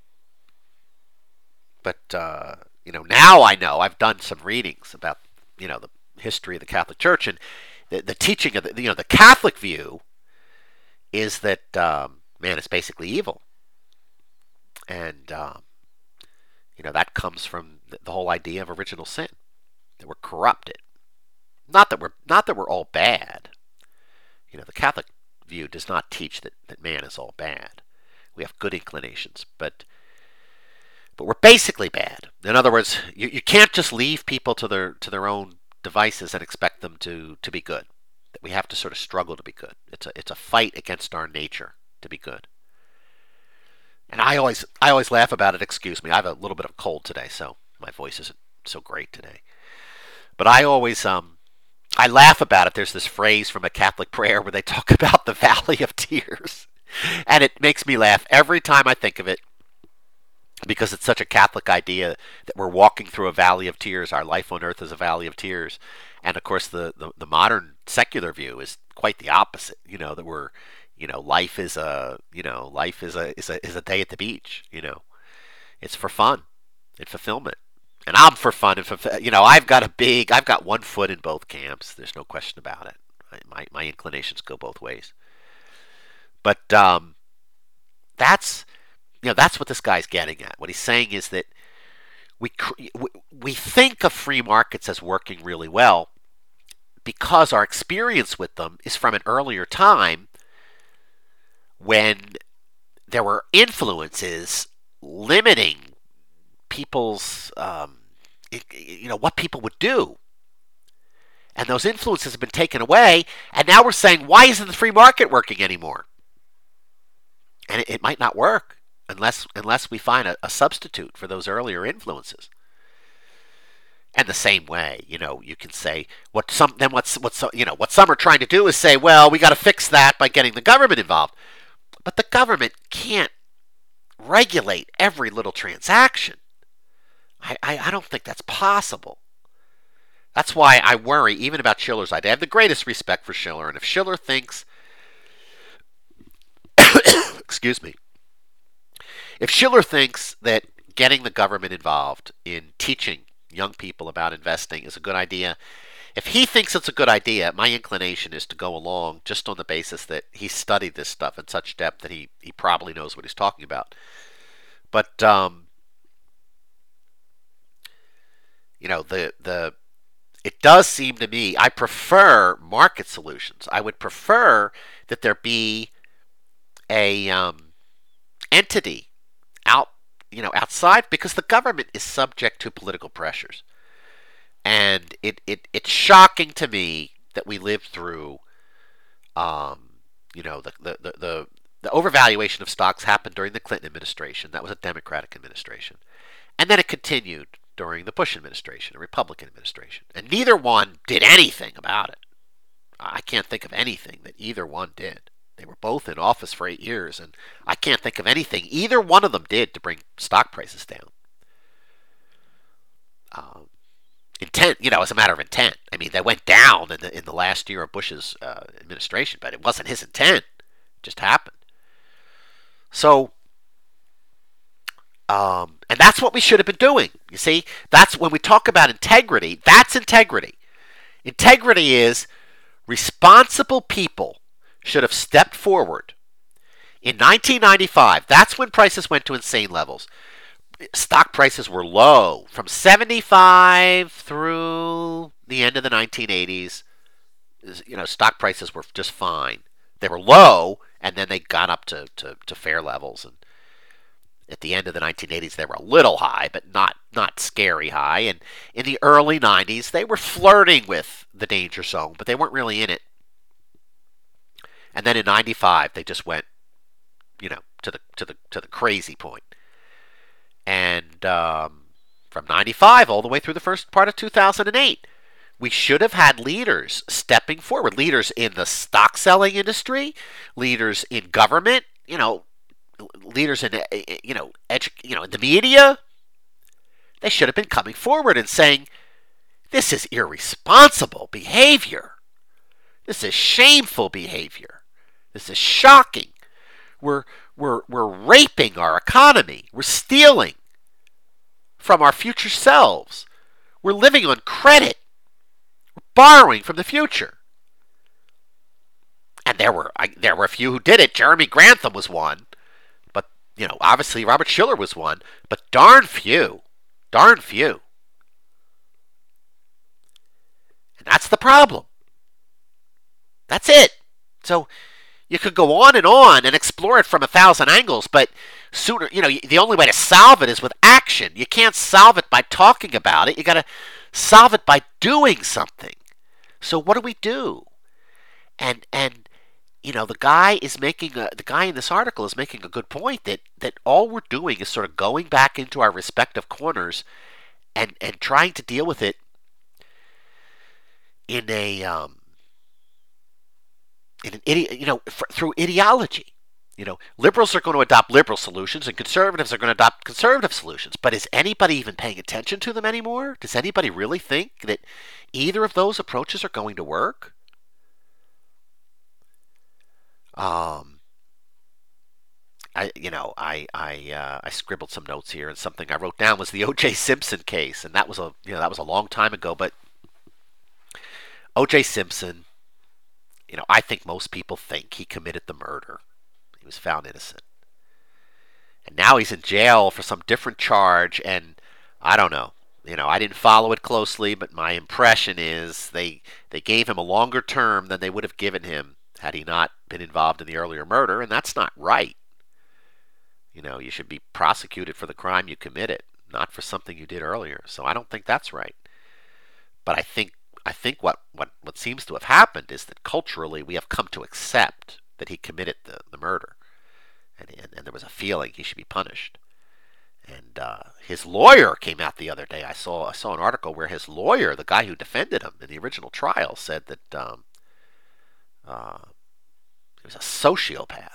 but, uh, you know, now I know, I've done some readings about, you know, the history of the Catholic Church, and the, the teaching of the, you know, the Catholic view is that um, man is basically evil. And, um, you know, that comes from the, the whole idea of original sin. That we're corrupted. Not that we're not that we're all bad. You know, the Catholic view does not teach that, that man is all bad. We have good inclinations, but but we're basically bad. In other words, you, you can't just leave people to their to their own devices and expect them to, to be good. That we have to sort of struggle to be good. It's a it's a fight against our nature to be good. And I always I always laugh about it. Excuse me, I have a little bit of cold today, so my voice isn't so great today. But I always, um, I laugh about it. There's this phrase from a Catholic prayer where they talk about the Valley of Tears. And it makes me laugh every time I think of it, because it's such a Catholic idea that we're walking through a valley of tears. Our life on earth is a valley of tears. And of course, the, the, the modern secular view is quite the opposite. You know, that we're, you know, life is a, you know, life is a, is a, is a day at the beach, you know. It's for fun and fulfillment. And I'm for fun and for, you know, I've got a big, I've got one foot in both camps. There's no question about it. My my inclinations go both ways. But um, that's, you know, that's what this guy's getting at. What he's saying is that we we think of free markets as working really well because our experience with them is from an earlier time when there were influences limiting people's, um, you know, what people would do. And those influences have been taken away, and now we're saying, why isn't the free market working anymore? And it, it might not work unless unless we find a, a substitute for those earlier influences. And the same way, you know, you can say what some then what's what's you know what some are trying to do is say, well, we got to fix that by getting the government involved. But the government can't regulate every little transaction. I, I, I don't think that's possible. That's why I worry even about Shiller's idea. I have the greatest respect for Shiller, and if Shiller thinks, excuse me, if Shiller thinks that getting the government involved in teaching young people about investing is a good idea, if he thinks it's a good idea, my inclination is to go along just on the basis that he studied this stuff in such depth that he, he probably knows what he's talking about. But um, you know, the the it does seem to me I prefer market solutions. I would prefer that there be a um, entity out you know outside, because the government is subject to political pressures. And it, it it's shocking to me that we lived through, um, you know, the, the, the, the, the overvaluation of stocks happened during the Clinton administration. That was a Democratic administration. And then it continued during the Bush administration, a Republican administration. And neither one did anything about it. I can't think of anything that either one did. They were both in office for eight years, and I can't think of anything either one of them did to bring stock prices down. Um, Intent, you know, as a matter of intent. I mean, they went down in the in the last year of Bush's uh, administration, but it wasn't his intent. It just happened. So, um, and that's what we should have been doing. You see, that's when we talk about integrity. That's integrity. Integrity is responsible people should have stepped forward. In nineteen ninety-five, that's when prices went to insane levels. Stock prices were low from seventy-five through the end of the nineteen eighties. You know, stock prices were just fine. They were low, and then they got up to, to, to fair levels. And at the end of the nineteen eighties, they were a little high, but not not scary high. And in the early nineties, they were flirting with the danger zone, but they weren't really in it. And then in ninety-five, they just went, you know, to the to the to the crazy point. And um, from ninety-five all the way through the first part of two thousand eight, we should have had leaders stepping forward. Leaders in the stock selling industry, leaders in government, you know, leaders in you know, edu- you know, in the media. They should have been coming forward and saying, "This is irresponsible behavior. This is shameful behavior. This is shocking. We're we're we're raping our economy. We're stealing from our future selves. We're living on credit. We're borrowing from the future." And there were I, there were a few who did it. Jeremy Grantham was one, but you know, obviously Robert Shiller was one, but darn few, darn few. And that's the problem. That's it. So you could go on and on and explore it from a thousand angles, but sooner, you know, the only way to solve it is with action. You can't solve it by talking about it. You got to solve it by doing something. So what do we do? And and you know, the guy is making a, the guy in this article is making a good point that that all we're doing is sort of going back into our respective corners and and trying to deal with it in a um, in an ide- you know, f- through ideology. You know, liberals are going to adopt liberal solutions and conservatives are going to adopt conservative solutions. But is anybody even paying attention to them anymore? Does anybody really think that either of those approaches are going to work? Um, I you know I I uh, I scribbled some notes here, and something I wrote down was the O J Simpson case, and that was a you know that was a long time ago. But O J Simpson, you know, I think most people think he committed the murder. He was found innocent. And now he's in jail for some different charge, and I don't know. You know, I didn't follow it closely, but my impression is they they gave him a longer term than they would have given him had he not been involved in the earlier murder, and that's not right. You know, you should be prosecuted for the crime you committed, not for something you did earlier. So I don't think that's right. But I think I think what, what, what seems to have happened is that culturally we have come to accept that he committed the, the murder. and, and, and there was a feeling he should be punished. And uh, his lawyer came out the other day. I saw I saw an article where his lawyer, the guy who defended him in the original trial, said that um, uh, he was a sociopath.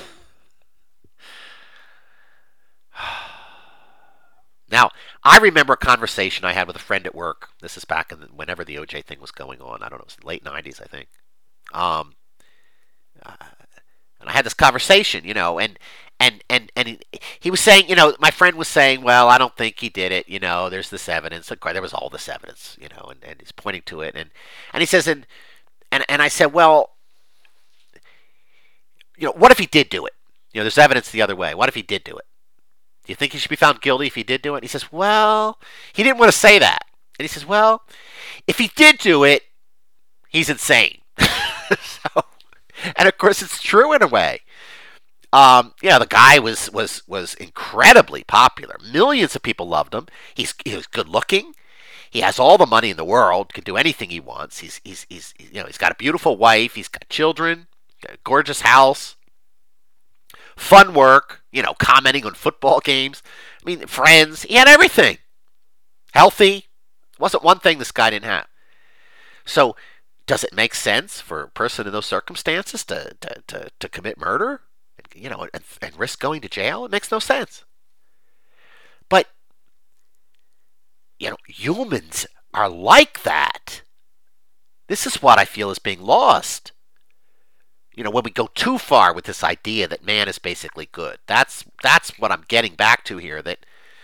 Now, I remember a conversation I had with a friend at work. This is back in the, whenever the O J thing was going on. I don't know, it was late nineties, I think. Um, uh, and I had this conversation, you know, and and and and he, he was saying, you know, my friend was saying, well, I don't think he did it. You know, there's this evidence. There was all this evidence, you know, and, and he's pointing to it, and and he says, and and and I said, well, you know, what if he did do it? You know, there's evidence the other way. What if he did do it? Do you think he should be found guilty if he did do it? And he says, well, he didn't want to say that. And he says, well, if he did do it, he's insane. So, and of course, it's true in a way. Um, you know, the guy was was was incredibly popular. Millions of people loved him. He's he was good looking. He has all the money in the world. Can do anything he wants. He's he's he's you know he's got a beautiful wife. He's got children. Got a gorgeous house. Fun work, you know, commenting on football games. I mean, friends. He had everything. Healthy. Wasn't one thing this guy didn't have. So, does it make sense for a person in those circumstances to to, to, to commit murder? You know, and, and risk going to jail? It makes no sense. But, you know, humans are like that. This is what I feel is being lost. You know, when we go too far with this idea that man is basically good. That's that's what I'm getting back to here. That,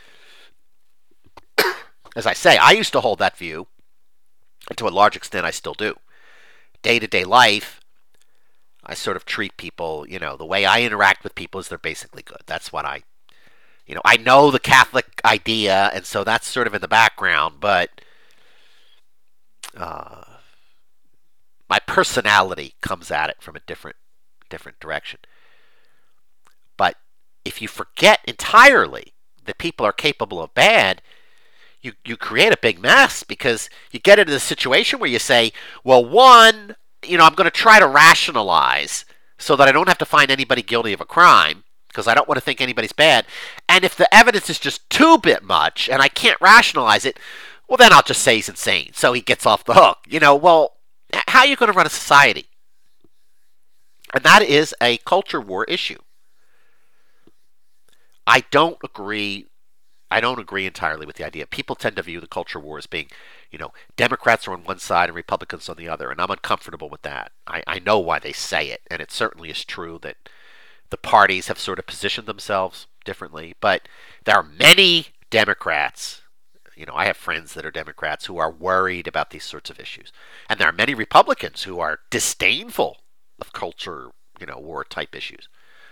as I say, I used to hold that view, and to a large extent I still do. Day-to-day life, I sort of treat people, you know, the way I interact with people is they're basically good. That's what I, you know, I know the Catholic idea, and so that's sort of in the background, but uh, my personality comes at it from a different, different direction. But if you forget entirely that people are capable of bad, you, you create a big mess, because you get into the situation where you say, well, one, you know, I'm going to try to rationalize so that I don't have to find anybody guilty of a crime, because I don't want to think anybody's bad. And if the evidence is just too bit much and I can't rationalize it, well, then I'll just say he's insane, so he gets off the hook. You know, well, how are you going to run a society? And that is a culture war issue. I don't agree. I don't agree entirely with the idea. People tend to view the culture war as being, you know, Democrats are on one side and Republicans on the other, and I'm uncomfortable with that. I, I know why they say it, and it certainly is true that the parties have sort of positioned themselves differently, but there are many Democrats, you know, I have friends that are Democrats who are worried about these sorts of issues, and there are many Republicans who are disdainful of culture, you know, war type issues.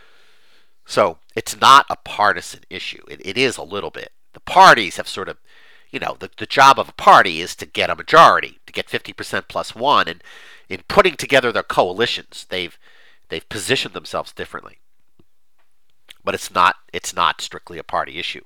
So it's not a partisan issue. It, it is a little bit. The parties have sort of, you know, the, the job of a party is to get a majority, to get fifty percent plus one. And in putting together their coalitions, they've they've positioned themselves differently. But it's not it's not strictly a party issue.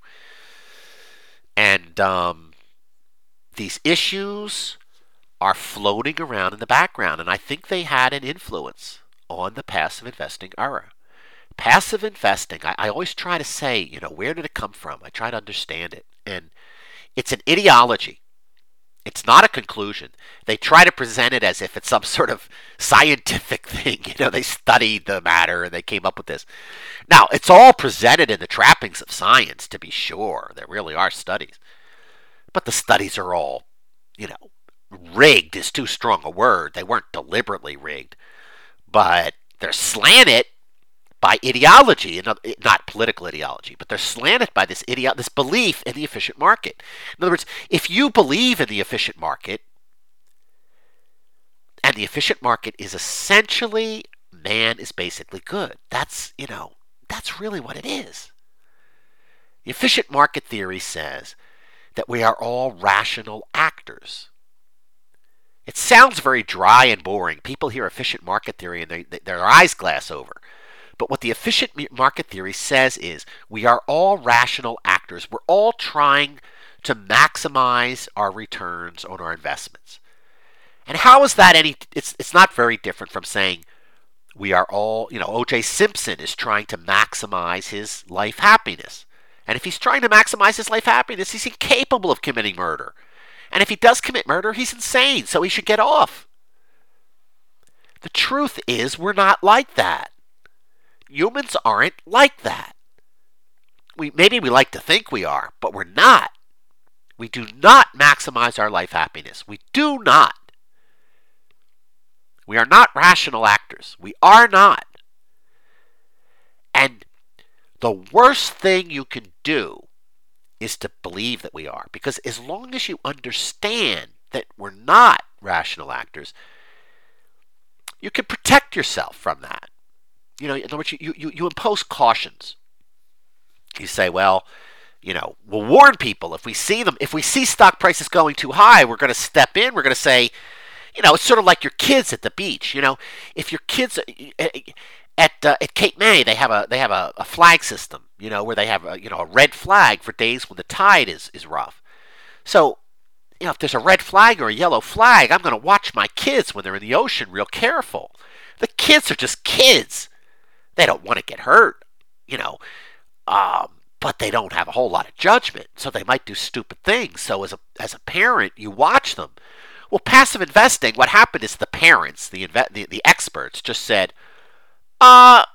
And um, these issues are floating around in the background, and I think they had an influence on the passive investing era. Passive investing, I, I always try to say, you know, where did it come from? I try to understand it. And it's an ideology. It's not a conclusion. They try to present it as if it's some sort of scientific thing. You know, they studied the matter and they came up with this. Now, it's all presented in the trappings of science, to be sure. There really are studies. But the studies are all, you know, rigged is too strong a word. They weren't deliberately rigged. But they're slanted by ideology, not political ideology, but they're slanted by this ideo- this belief in the efficient market. In other words, if you believe in the efficient market, and the efficient market is essentially man is basically good, that's, you know, that's really what it is. The efficient market theory says that we are all rational actors. It sounds very dry and boring. People hear efficient market theory and they, they, their eyes glass over. But what the efficient market theory says is we are all rational actors. We're all trying to maximize our returns on our investments. And how is that any, it's, it's not very different from saying We are all, you know, O J Simpson is trying to maximize his life happiness. And if he's trying to maximize his life happiness, he's incapable of committing murder. And if he does commit murder, he's insane, so he should get off. The truth is, we're not like that. Humans aren't like that. We, maybe we like to think we are, but we're not. We do not maximize our life happiness. We do not. We are not rational actors. We are not. And the worst thing you can do is to believe that we are. Because as long as you understand that we're not rational actors, you can protect yourself from that. You know, in other words, you, you, you impose cautions. You say, well, you know, we'll warn people if we see them, if we see stock prices going too high, we're going to step in. We're going to say, you know, it's sort of like your kids at the beach. You know, if your kids at uh, at Cape May, they have a they have a, a flag system. You know, where they have a you know a red flag for days when the tide is is rough. So, you know, if there's a red flag or a yellow flag, I'm going to watch my kids when they're in the ocean real careful. The kids are just kids. They don't want to get hurt. You know. Um, but they don't have a whole lot of judgment, so they might do stupid things. So as a as a parent, you watch them. Well, passive investing, what happened is the parents, the inve- the, the experts, just said, uh,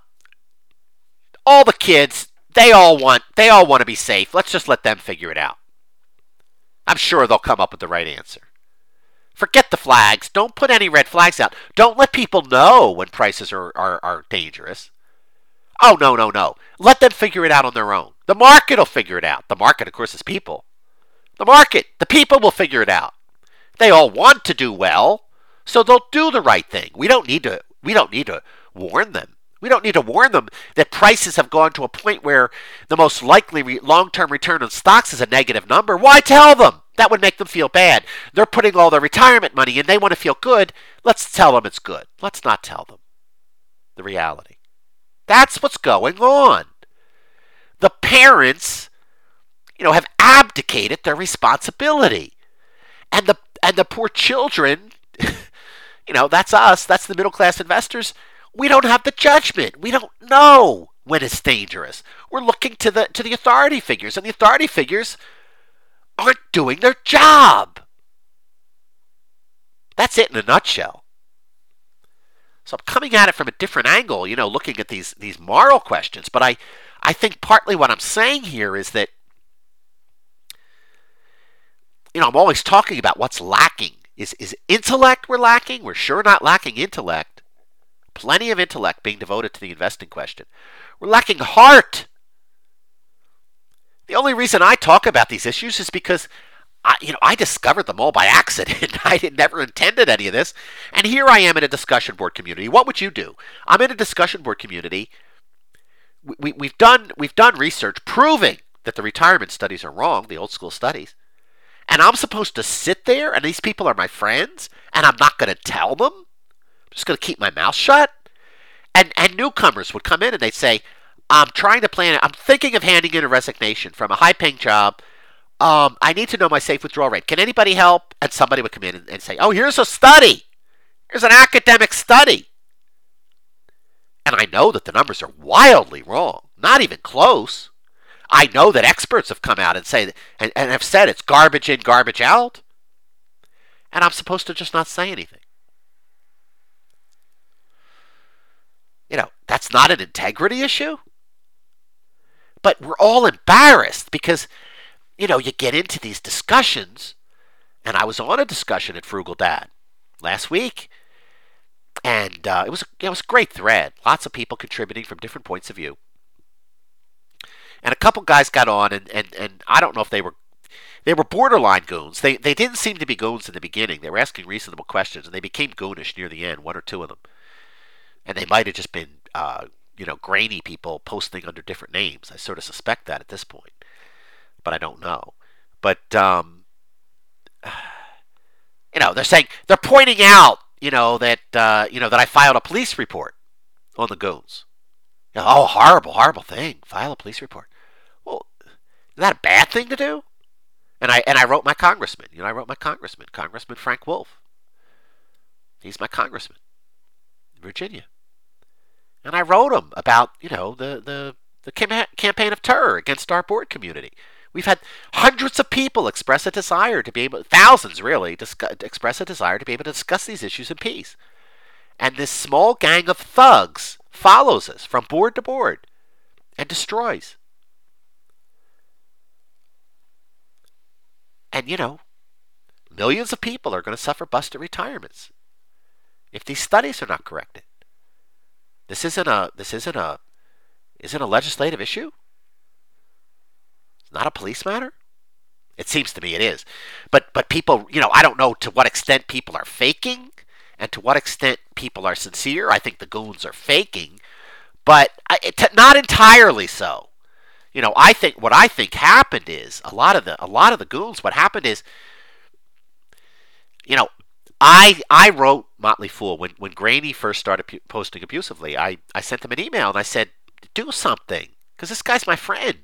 all the kids, they all want they all want to be safe. Let's just let them figure it out. I'm sure they'll come up with the right answer. Forget the flags. Don't put any red flags out. Don't let people know when prices are, are, are dangerous. Oh, no, no, no. Let them figure it out on their own. The market will figure it out. The market, of course, is people. The market, the people will figure it out. They all want to do well, so they'll do the right thing. We don't need to, we don't need to warn them. We don't need to warn them that prices have gone to a point where the most likely re- long-term return on stocks is a negative number. Why tell them? That would make them feel bad. They're putting all their retirement money in. They want to feel good. Let's tell them it's good. Let's not tell them the reality. That's what's going on. The parents, you know, have abdicated their responsibility. And the and the poor children, you know, that's us, that's the middle class investors. We don't have the judgment. We don't know when it's dangerous. We're looking to the to the authority figures, and the authority figures aren't doing their job. That's it in a nutshell. So I'm coming at it from a different angle, you know, looking at these these moral questions. But I, I think partly what I'm saying here is that, you know, I'm always talking about what's lacking. Is is intellect we're lacking? We're sure not lacking intellect. Plenty of intellect being devoted to the investing question. We're lacking heart. The only reason I talk about these issues is because I, you know, I discovered them all by accident. I had never intended any of this. And here I am in a discussion board community. What would you do? I'm in a discussion board community. We, we, we've done we've done research proving that the retirement studies are wrong, the old school studies. And I'm supposed to sit there, and these people are my friends, and I'm not going to tell them? I'm just going to keep my mouth shut? And and newcomers would come in and they'd say, I'm trying to plan, I'm thinking of handing in a resignation from a high-paying job. Um, I need to know my safe withdrawal rate. Can anybody help? And somebody would come in and, and say, oh, here's a study. Here's an academic study. And I know that the numbers are wildly wrong. Not even close. I know that experts have come out and say and, and have said it's garbage in, garbage out. And I'm supposed to just not say anything. You know, that's not an integrity issue. But we're all embarrassed because, you know, you get into these discussions, and I was on a discussion at Frugal Dad last week, and uh, it was it was a great thread. Lots of people contributing from different points of view. And a couple guys got on, and, and, and I don't know if they were they were borderline goons. They they didn't seem to be goons in the beginning. They were asking reasonable questions, and they became goonish near the end, one or two of them. And they might have just been, uh, you know, grainy people posting under different names. I sort of suspect that at this point, but I don't know. But, um, you know, they're saying, they're pointing out, you know, that, uh, you know, that I filed a police report on the goons. You know, oh, horrible, horrible thing. File a police report. Well, is that a bad thing to do? And I and I wrote my congressman. You know, I wrote my congressman, Congressman Frank Wolf. He's my congressman in Virginia. And I wrote them about, you know, the, the, the cam- campaign of terror against our board community. We've had hundreds of people express a desire to be able, thousands really, discuss, express a desire to be able to discuss these issues in peace. And this small gang of thugs follows us from board to board and destroys. And, you know, millions of people are going to suffer busted retirements if these studies are not corrected. This isn't a this isn't a isn't a legislative issue. It's not a police matter. It seems to me it is. But but people, you know, I don't know to what extent people are faking and to what extent people are sincere. I think the goons are faking, but I, it, not entirely so. You know, I think what I think happened is a lot of the a lot of the goons. What happened is, you know, I I wrote Motley Fool when when Graney first started pu- posting abusively. I I sent him an email and I said, do something because this guy's my friend.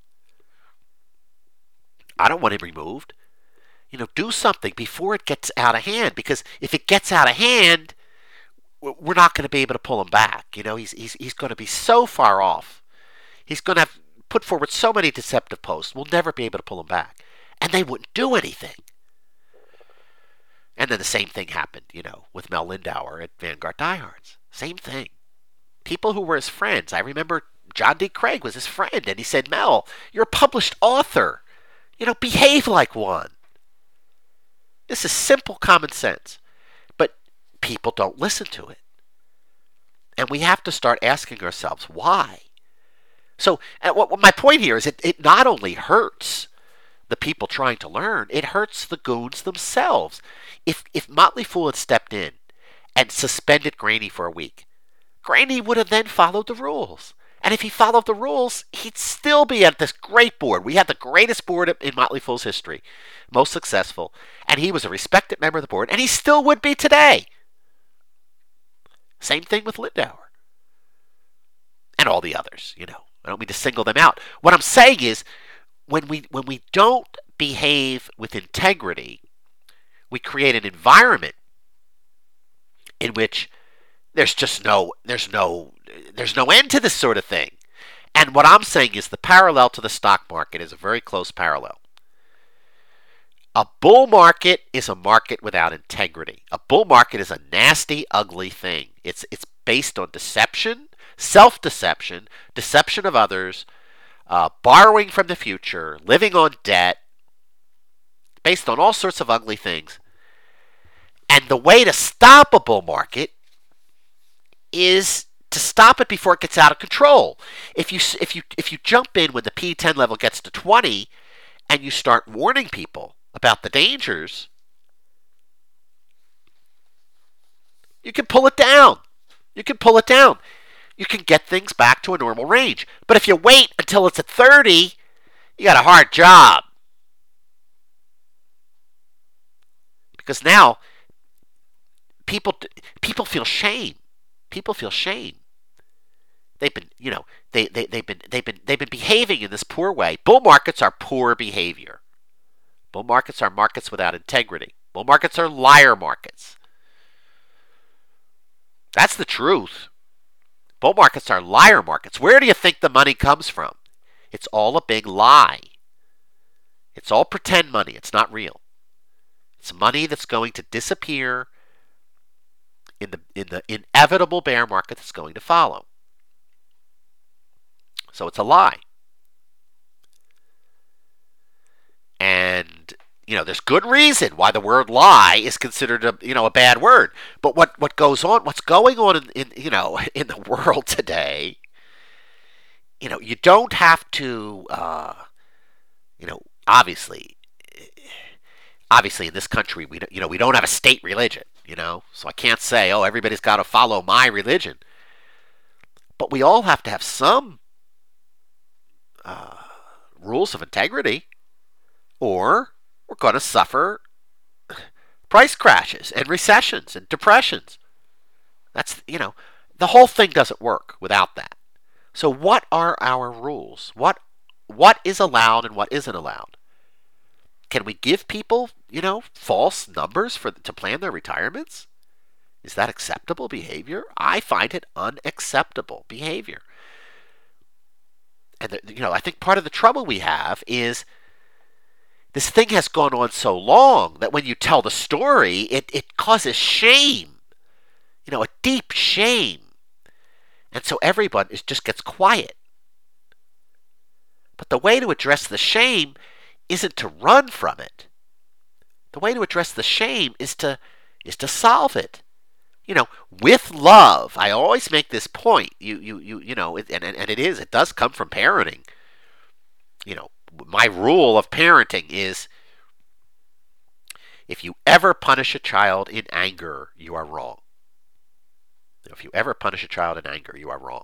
I don't want him removed. You know, do something before it gets out of hand, because if it gets out of hand, we're not going to be able to pull him back. You know, he's he's he's going to be so far off. He's going to have put forward so many deceptive posts. We'll never be able to pull him back, and they wouldn't do anything. And then the same thing happened, you know, with Mel Lindauer at Vanguard Diehards. Same thing. People who were his friends. I remember John D. Craig was his friend, and he said, Mel, you're a published author. You know, behave like one. This is simple common sense. But people don't listen to it. And we have to start asking ourselves, why? So what, what my point here is it, it not only hurts the people trying to learn, it hurts the goons themselves. If, if Motley Fool had stepped in and suspended Graney for a week, Graney would have then followed the rules. And if he followed the rules, he'd still be at this great board. We had the greatest board in Motley Fool's history, most successful. And he was a respected member of the board, and he still would be today. Same thing with Lindauer. And all the others, you know. I don't mean to single them out. What I'm saying is, when we when we don't behave with integrity, we create an environment in which there's just no there's no there's no end to this sort of thing. And what I'm saying is the parallel to the stock market is a very close parallel. A bull market is a market without integrity. A bull market is a nasty, ugly thing. It's it's based on deception, self-deception, deception of others, uh, borrowing from the future, living on debt, based on all sorts of ugly things. And the way to stop a bull market is to stop it before it gets out of control. If you if you if you jump in when the P ten level gets to twenty and you start warning people about the dangers, you can pull it down. You can pull it down. You can get things back to a normal range. But if you wait until it's at thirty, you got a hard job. Because now people people feel shame. People feel shame. They've been, you know, they, they, they've been they've been they've been behaving in this poor way. Bull markets are poor behavior. Bull markets are markets without integrity. Bull markets are liar markets. That's the truth. Bull markets are liar markets. Where do you think the money comes from? It's all a big lie. It's all pretend money. It's not real. It's money that's going to disappear in the in the inevitable bear market that's going to follow. So it's a lie. And, you know, there's good reason why the word lie is considered a, you know, a bad word. But what, what goes on, what's going on in, in, you know, in the world today, you know, you don't have to, uh, you know, obviously, obviously in this country, we don't, you know, we don't have a state religion, you know. So I can't say, oh, everybody's got to follow my religion. But we all have to have some uh, rules of integrity, or we're going to suffer price crashes and recessions and depressions. That's, you know, the whole thing doesn't work without that. So what are our rules? What what is allowed and what isn't allowed? Can we give people, you know, false numbers for to plan their retirements? Is that acceptable behavior? I find it unacceptable behavior. And, the, you know, I think part of the trouble we have is this thing has gone on so long that when you tell the story, it, it causes shame, you know, a deep shame. And so everyone is, just gets quiet. But the way to address the shame isn't to run from it. The way to address the shame is to is to solve it. You know, with love. I always make this point. You you you you know, and, and and it is. It does come from parenting. You know, my rule of parenting is if you ever punish a child in anger, you are wrong. If you ever punish a child in anger, you are wrong.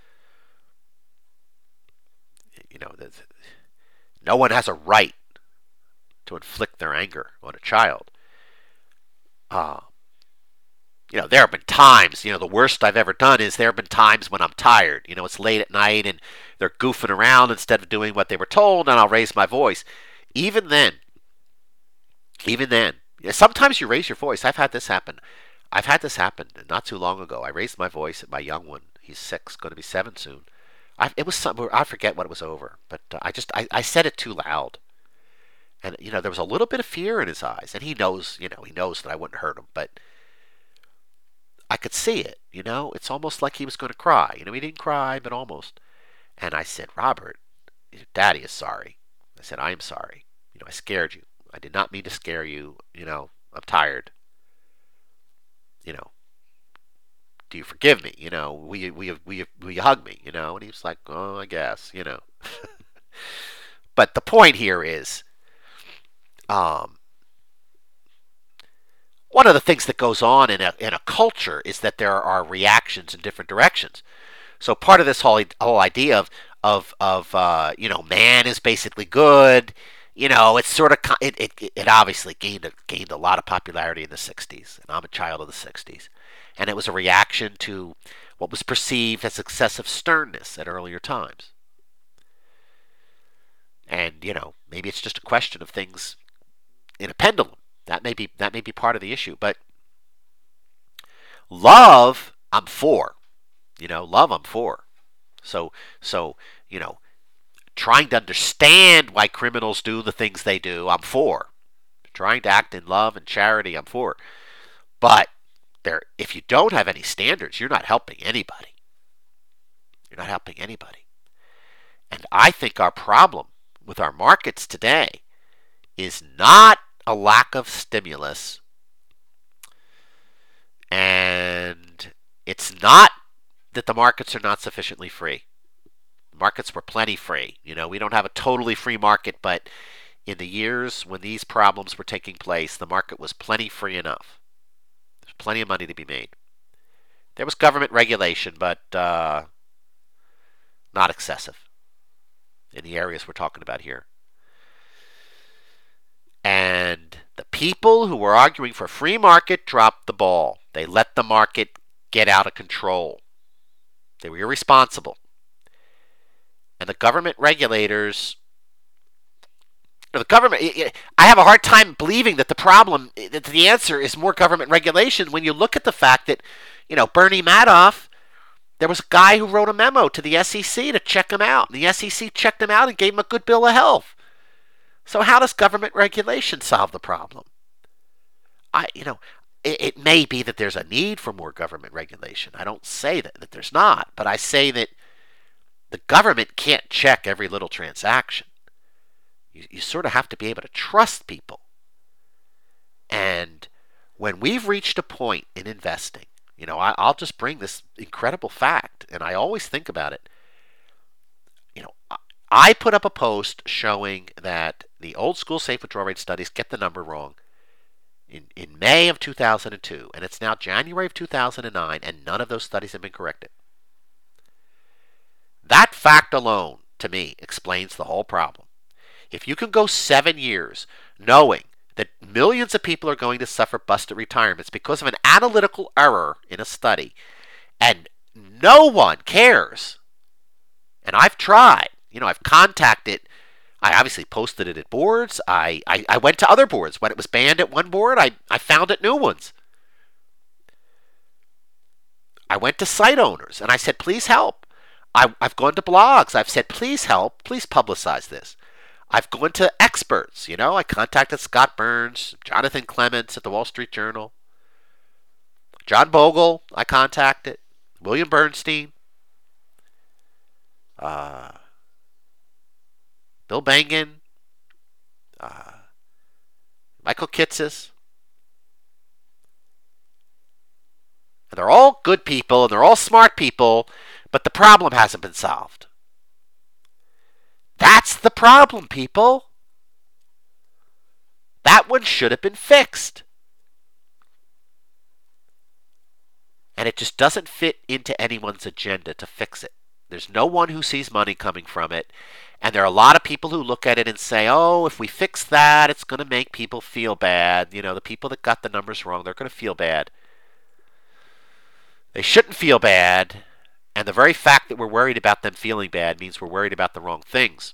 You know, no one has a right to inflict their anger on a child. Uh, you know, there have been times, you know, the worst I've ever done is there have been times when I'm tired. You know, it's late at night and they're goofing around instead of doing what they were told, and I'll raise my voice. Even then, even then, sometimes you raise your voice. I've had this happen. I've had this happen not too long ago. I raised my voice at my young one. He's six, going to be seven soon. I, it was something, I forget what it was over, but uh, I just, I, I said it too loud. And, you know, there was a little bit of fear in his eyes. And he knows, you know, he knows that I wouldn't hurt him. But I could see it, you know. It's almost like he was going to cry. You know, he didn't cry, but almost. And I said, Robert, Daddy is sorry. I said, I am sorry. You know, I scared you. I did not mean to scare you. You know, I'm tired. You know, do you forgive me? You know, will you, will you, will you, will you hug me? You know, and he was like, oh, I guess, you know. But the point here is, Um, one of the things that goes on in a in a culture is that there are reactions in different directions. So part of this whole whole idea of of of uh, you know, man is basically good. You know, it's sort of it it, it obviously gained a, gained a lot of popularity in the sixties, and I'm a child of the sixties, and it was a reaction to what was perceived as excessive sternness at earlier times. And you know, maybe it's just a question of things in a pendulum. That may be that may be part of the issue. But love, I'm for. You know, love, I'm for. So so you know, trying to understand why criminals do the things they do, I'm for. Trying to act in love and charity, I'm for. But there, if you don't have any standards, you're not helping anybody. You're not helping anybody. And I think our problem with our markets today is not a lack of stimulus, and it's not that the markets are not sufficiently free. The markets were plenty free. You know, we don't have a totally free market, but in the years when these problems were taking place, the market was plenty free enough. There's plenty of money to be made. There was government regulation, but uh, not excessive in the areas we're talking about here. And the people who were arguing for free market dropped the ball. They let the market get out of control. They were irresponsible. And the government regulators, the government, I have a hard time believing that the problem, that the answer is more government regulation when you look at the fact that, you know, Bernie Madoff, there was a guy who wrote a memo to the S E C to check him out. And the S E C checked him out and gave him a good bill of health. So how does government regulation solve the problem? I, you know, it, it may be that there's a need for more government regulation. I don't say that, that there's not, but I say that the government can't check every little transaction. You, you sort of have to be able to trust people. And when we've reached a point in investing, you know, I, I'll just bring this incredible fact, and I always think about it. You know, I, I put up a post showing that the old school safe withdrawal rate studies get the number wrong in, in May of two thousand two, and it's now January of two thousand nine, and none of those studies have been corrected. That fact alone, to me, explains the whole problem. If you can go seven years knowing that millions of people are going to suffer busted retirements because of an analytical error in a study, and no one cares, and I've tried, you know, I've contacted, I obviously posted it at boards, I, I, I went to other boards. When it was banned at one board, I, I found it new ones. I went to site owners and I said, please help. I, I've gone to blogs. I've said, please help. Please publicize this. I've gone to experts. You know, I contacted Scott Burns, Jonathan Clements at the Wall Street Journal, John Bogle, I contacted, William Bernstein, uh, Bill Bengen, uh, Michael Kitces. And they're all good people and they're all smart people, but the problem hasn't been solved. That's the problem, people. That one should have been fixed. And it just doesn't fit into anyone's agenda to fix it. There's no one who sees money coming from it. And there are a lot of people who look at it and say, oh, if we fix that, it's going to make people feel bad. You know, the people that got the numbers wrong, they're going to feel bad. They shouldn't feel bad. And the very fact that we're worried about them feeling bad means we're worried about the wrong things.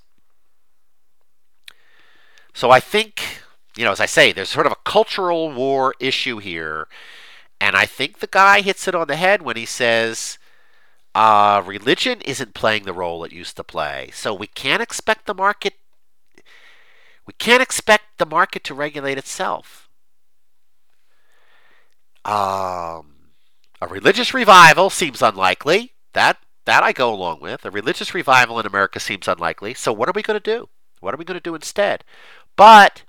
So I think, you know, as I say, there's sort of a cultural war issue here. And I think the guy hits it on the head when he says, uh, religion isn't playing the role it used to play. So we can't expect the market, we can't expect the market to regulate itself. Um, a religious revival seems unlikely. That, that I go along with. A religious revival in America seems unlikely. So what are we going to do? What are we going to do instead? But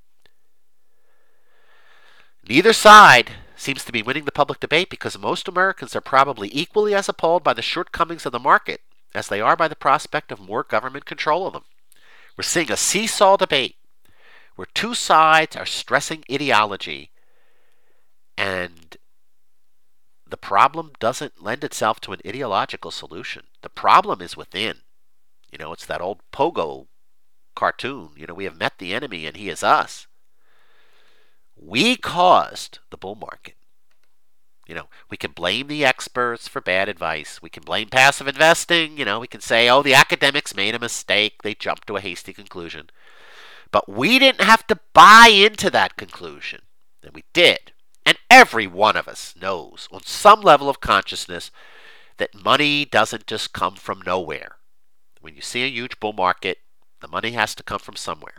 neither side seems to be winning the public debate because most Americans are probably equally as appalled by the shortcomings of the market as they are by the prospect of more government control of them. We're seeing a seesaw debate where two sides are stressing ideology, and the problem doesn't lend itself to an ideological solution. The problem is within. You know, it's that old Pogo cartoon. You know, we have met the enemy and he is us. We caused the bull market. You know, we can blame the experts for bad advice. We can blame passive investing. You know, we can say, oh, the academics made a mistake. They jumped to a hasty conclusion. But we didn't have to buy into that conclusion. And we did. And every one of us knows on some level of consciousness that money doesn't just come from nowhere. When you see a huge bull market, the money has to come from somewhere.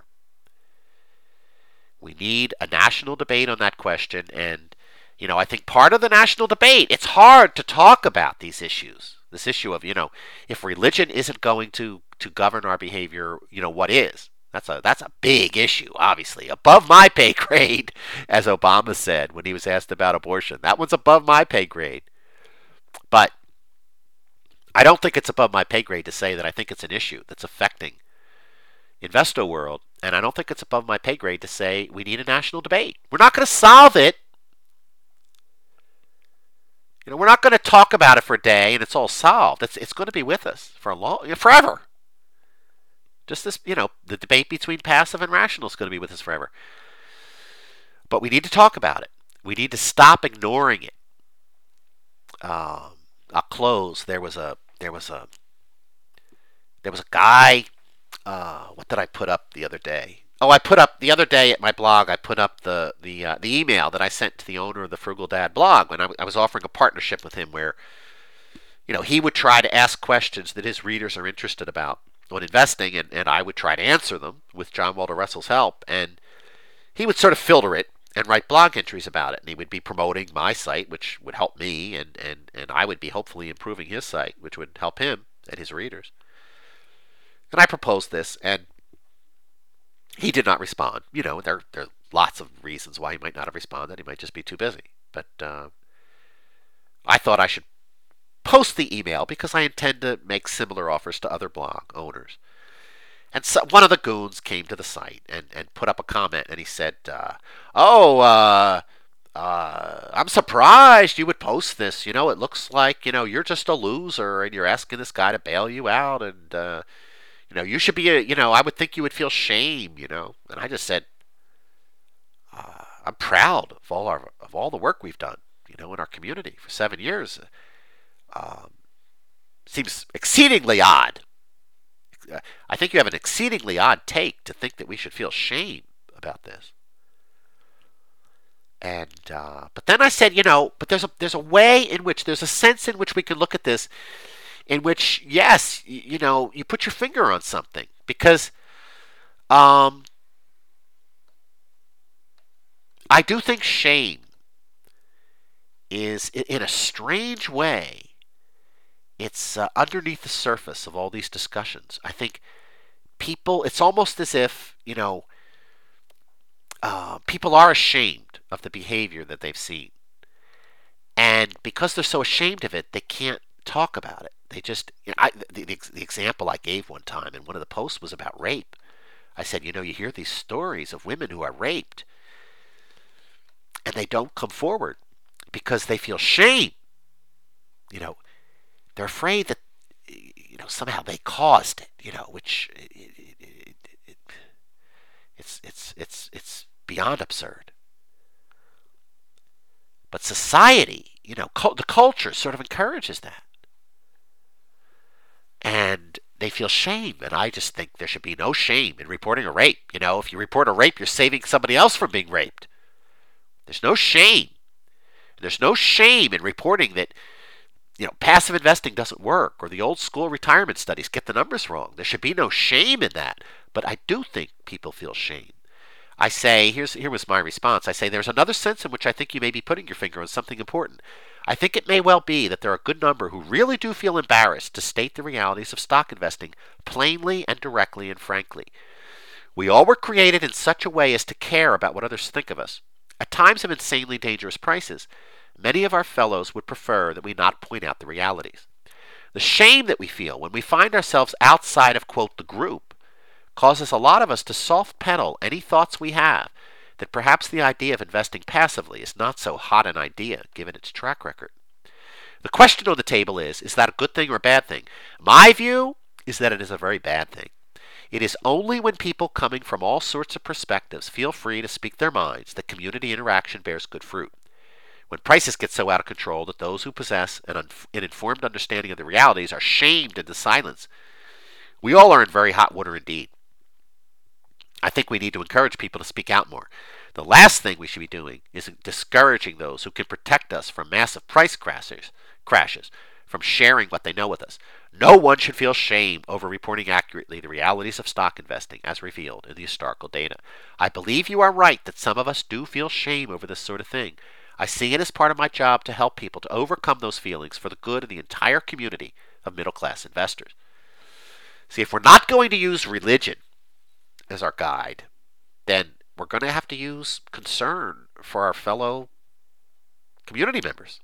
We need a national debate on that question. And, you know, I think part of the national debate, it's hard to talk about these issues. This issue of, you know, if religion isn't going to, to govern our behavior, you know, what is? That's a that's a big issue, obviously. Above my pay grade, as Obama said when he was asked about abortion. That one's above my pay grade. But I don't think it's above my pay grade to say that I think it's an issue that's affecting Investo world, and I don't think it's above my pay grade to say we need a national debate. We're not going to solve it. You know, we're not going to talk about it for a day and it's all solved. It's it's going to be with us for a long, forever. Just this, you know, the debate between passive and rational is going to be with us forever. But we need to talk about it. We need to stop ignoring it. Um, I'll close. There was a there was a there was a guy. Uh, what did I put up the other day? Oh, I put up the other day at my blog. I put up the the uh, the email that I sent to the owner of the Frugal Dad blog when I, I was offering a partnership with him, where, you know, he would try to ask questions that his readers are interested about on investing, and, and I would try to answer them with John Walter Russell's help, and he would sort of filter it and write blog entries about it, and he would be promoting my site, which would help me, and and and I would be hopefully improving his site, which would help him and his readers. And I proposed this, and he did not respond. You know, there, there are lots of reasons why he might not have responded. He might just be too busy. But uh, I thought I should post the email because I intend to make similar offers to other blog owners. And so one of the goons came to the site and, and put up a comment, and he said, uh, oh, uh, uh, I'm surprised you would post this. You know, it looks like, you know, you're just a loser and you're asking this guy to bail you out, and uh, you know, you should be a, you know, I would think you would feel shame, you know. And I just said, uh, I'm proud of all our, of all the work we've done, you know, in our community for seven years. Um, seems exceedingly odd. I think you have an exceedingly odd take to think that we should feel shame about this. And uh, but then I said, you know, but there's a there's a way in which there's a sense in which we can look at this, in which yes, you, you know, you put your finger on something because um, I do think shame is, in a strange way, it's uh, underneath the surface of all these discussions. I think people, it's almost as if, you know, uh, people are ashamed of the behavior that they've seen. And because they're so ashamed of it, they can't talk about it. They just, you know, I, the, the, the example I gave one time in one of the posts was about rape. I said, you know, you hear these stories of women who are raped, and they don't come forward because they feel shame. You know, they're afraid that, you know, somehow they caused it. You know, which it, it, it, it, it's it's it's it's beyond absurd. But society, you know, cult, the culture sort of encourages that. And they feel shame. And I just think there should be no shame in reporting a rape. You know, if you report a rape, you're saving somebody else from being raped. There's no shame. There's no shame in reporting that, you know, passive investing doesn't work, or the old school retirement studies get the numbers wrong. There should be no shame in that. But I do think people feel shame. I say, here's here was my response. I say, there's another sense in which I think you may be putting your finger on something important. I think it may well be that there are a good number who really do feel embarrassed to state the realities of stock investing plainly and directly and frankly. We all were created in such a way as to care about what others think of us. At times of insanely dangerous prices, many of our fellows would prefer that we not point out the realities. The shame that we feel when we find ourselves outside of, quote, the group, causes a lot of us to soft pedal any thoughts we have that perhaps the idea of investing passively is not so hot an idea given its track record. The question on the table is, is that a good thing or a bad thing? My view is that it is a very bad thing. It is only when people coming from all sorts of perspectives feel free to speak their minds that community interaction bears good fruit. When prices get so out of control that those who possess an, un- an informed understanding of the realities are shamed into silence, we all are in very hot water indeed. I think we need to encourage people to speak out more. The last thing we should be doing is discouraging those who can protect us from massive price crashes, crashes from sharing what they know with us. No one should feel shame over reporting accurately the realities of stock investing as revealed in the historical data. I believe you are right that some of us do feel shame over this sort of thing. I see it as part of my job to help people to overcome those feelings for the good of the entire community of middle-class investors. See, if we're not going to use religion as our guide, then we're going to have to use concern for our fellow community members.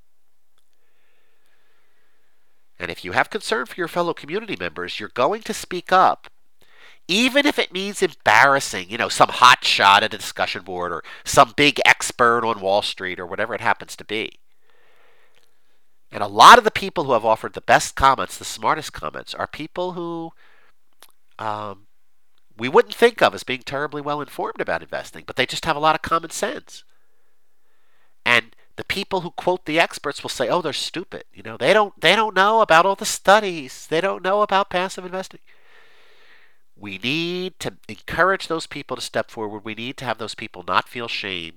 And if you have concern for your fellow community members, you're going to speak up, even if it means embarrassing, you know, some hot shot at a discussion board or some big expert on Wall Street or whatever it happens to be. And a lot of the people who have offered the best comments, the smartest comments, are people who um, we wouldn't think of as being terribly well informed about investing, but they just have a lot of common sense. And the people who quote the experts will say, "Oh, they're stupid. You know, they don't they don't know about all the studies. They don't know about passive investing." We need to encourage those people to step forward. We need to have those people not feel shame.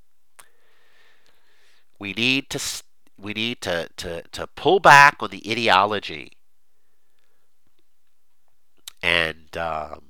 We need to we need to to to pull back on the ideology and um,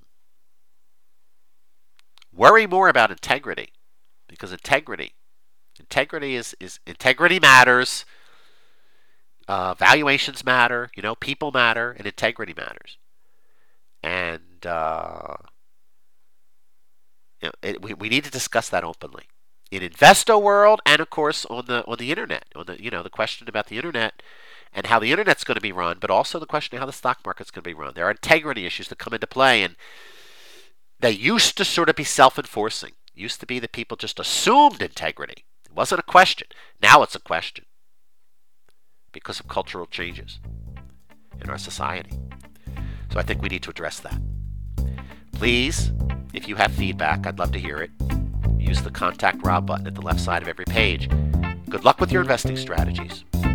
worry more about integrity, because integrity, integrity is, is integrity matters. Uh, valuations matter. You know, people matter, and integrity matters. And uh, you know, it, we we need to discuss that openly in Investo world, and of course on the on the internet. On the you know the question about the internet and how the internet's going to be run, but also the question of how the stock market's going to be run. There are integrity issues that come into play, and they used to sort of be self-enforcing. It used to be that people just assumed integrity. It wasn't a question. Now it's a question because of cultural changes in our society. So I think we need to address that. Please, if you have feedback, I'd love to hear it. Use the Contact Rob button at the left side of every page. Good luck with your investing strategies.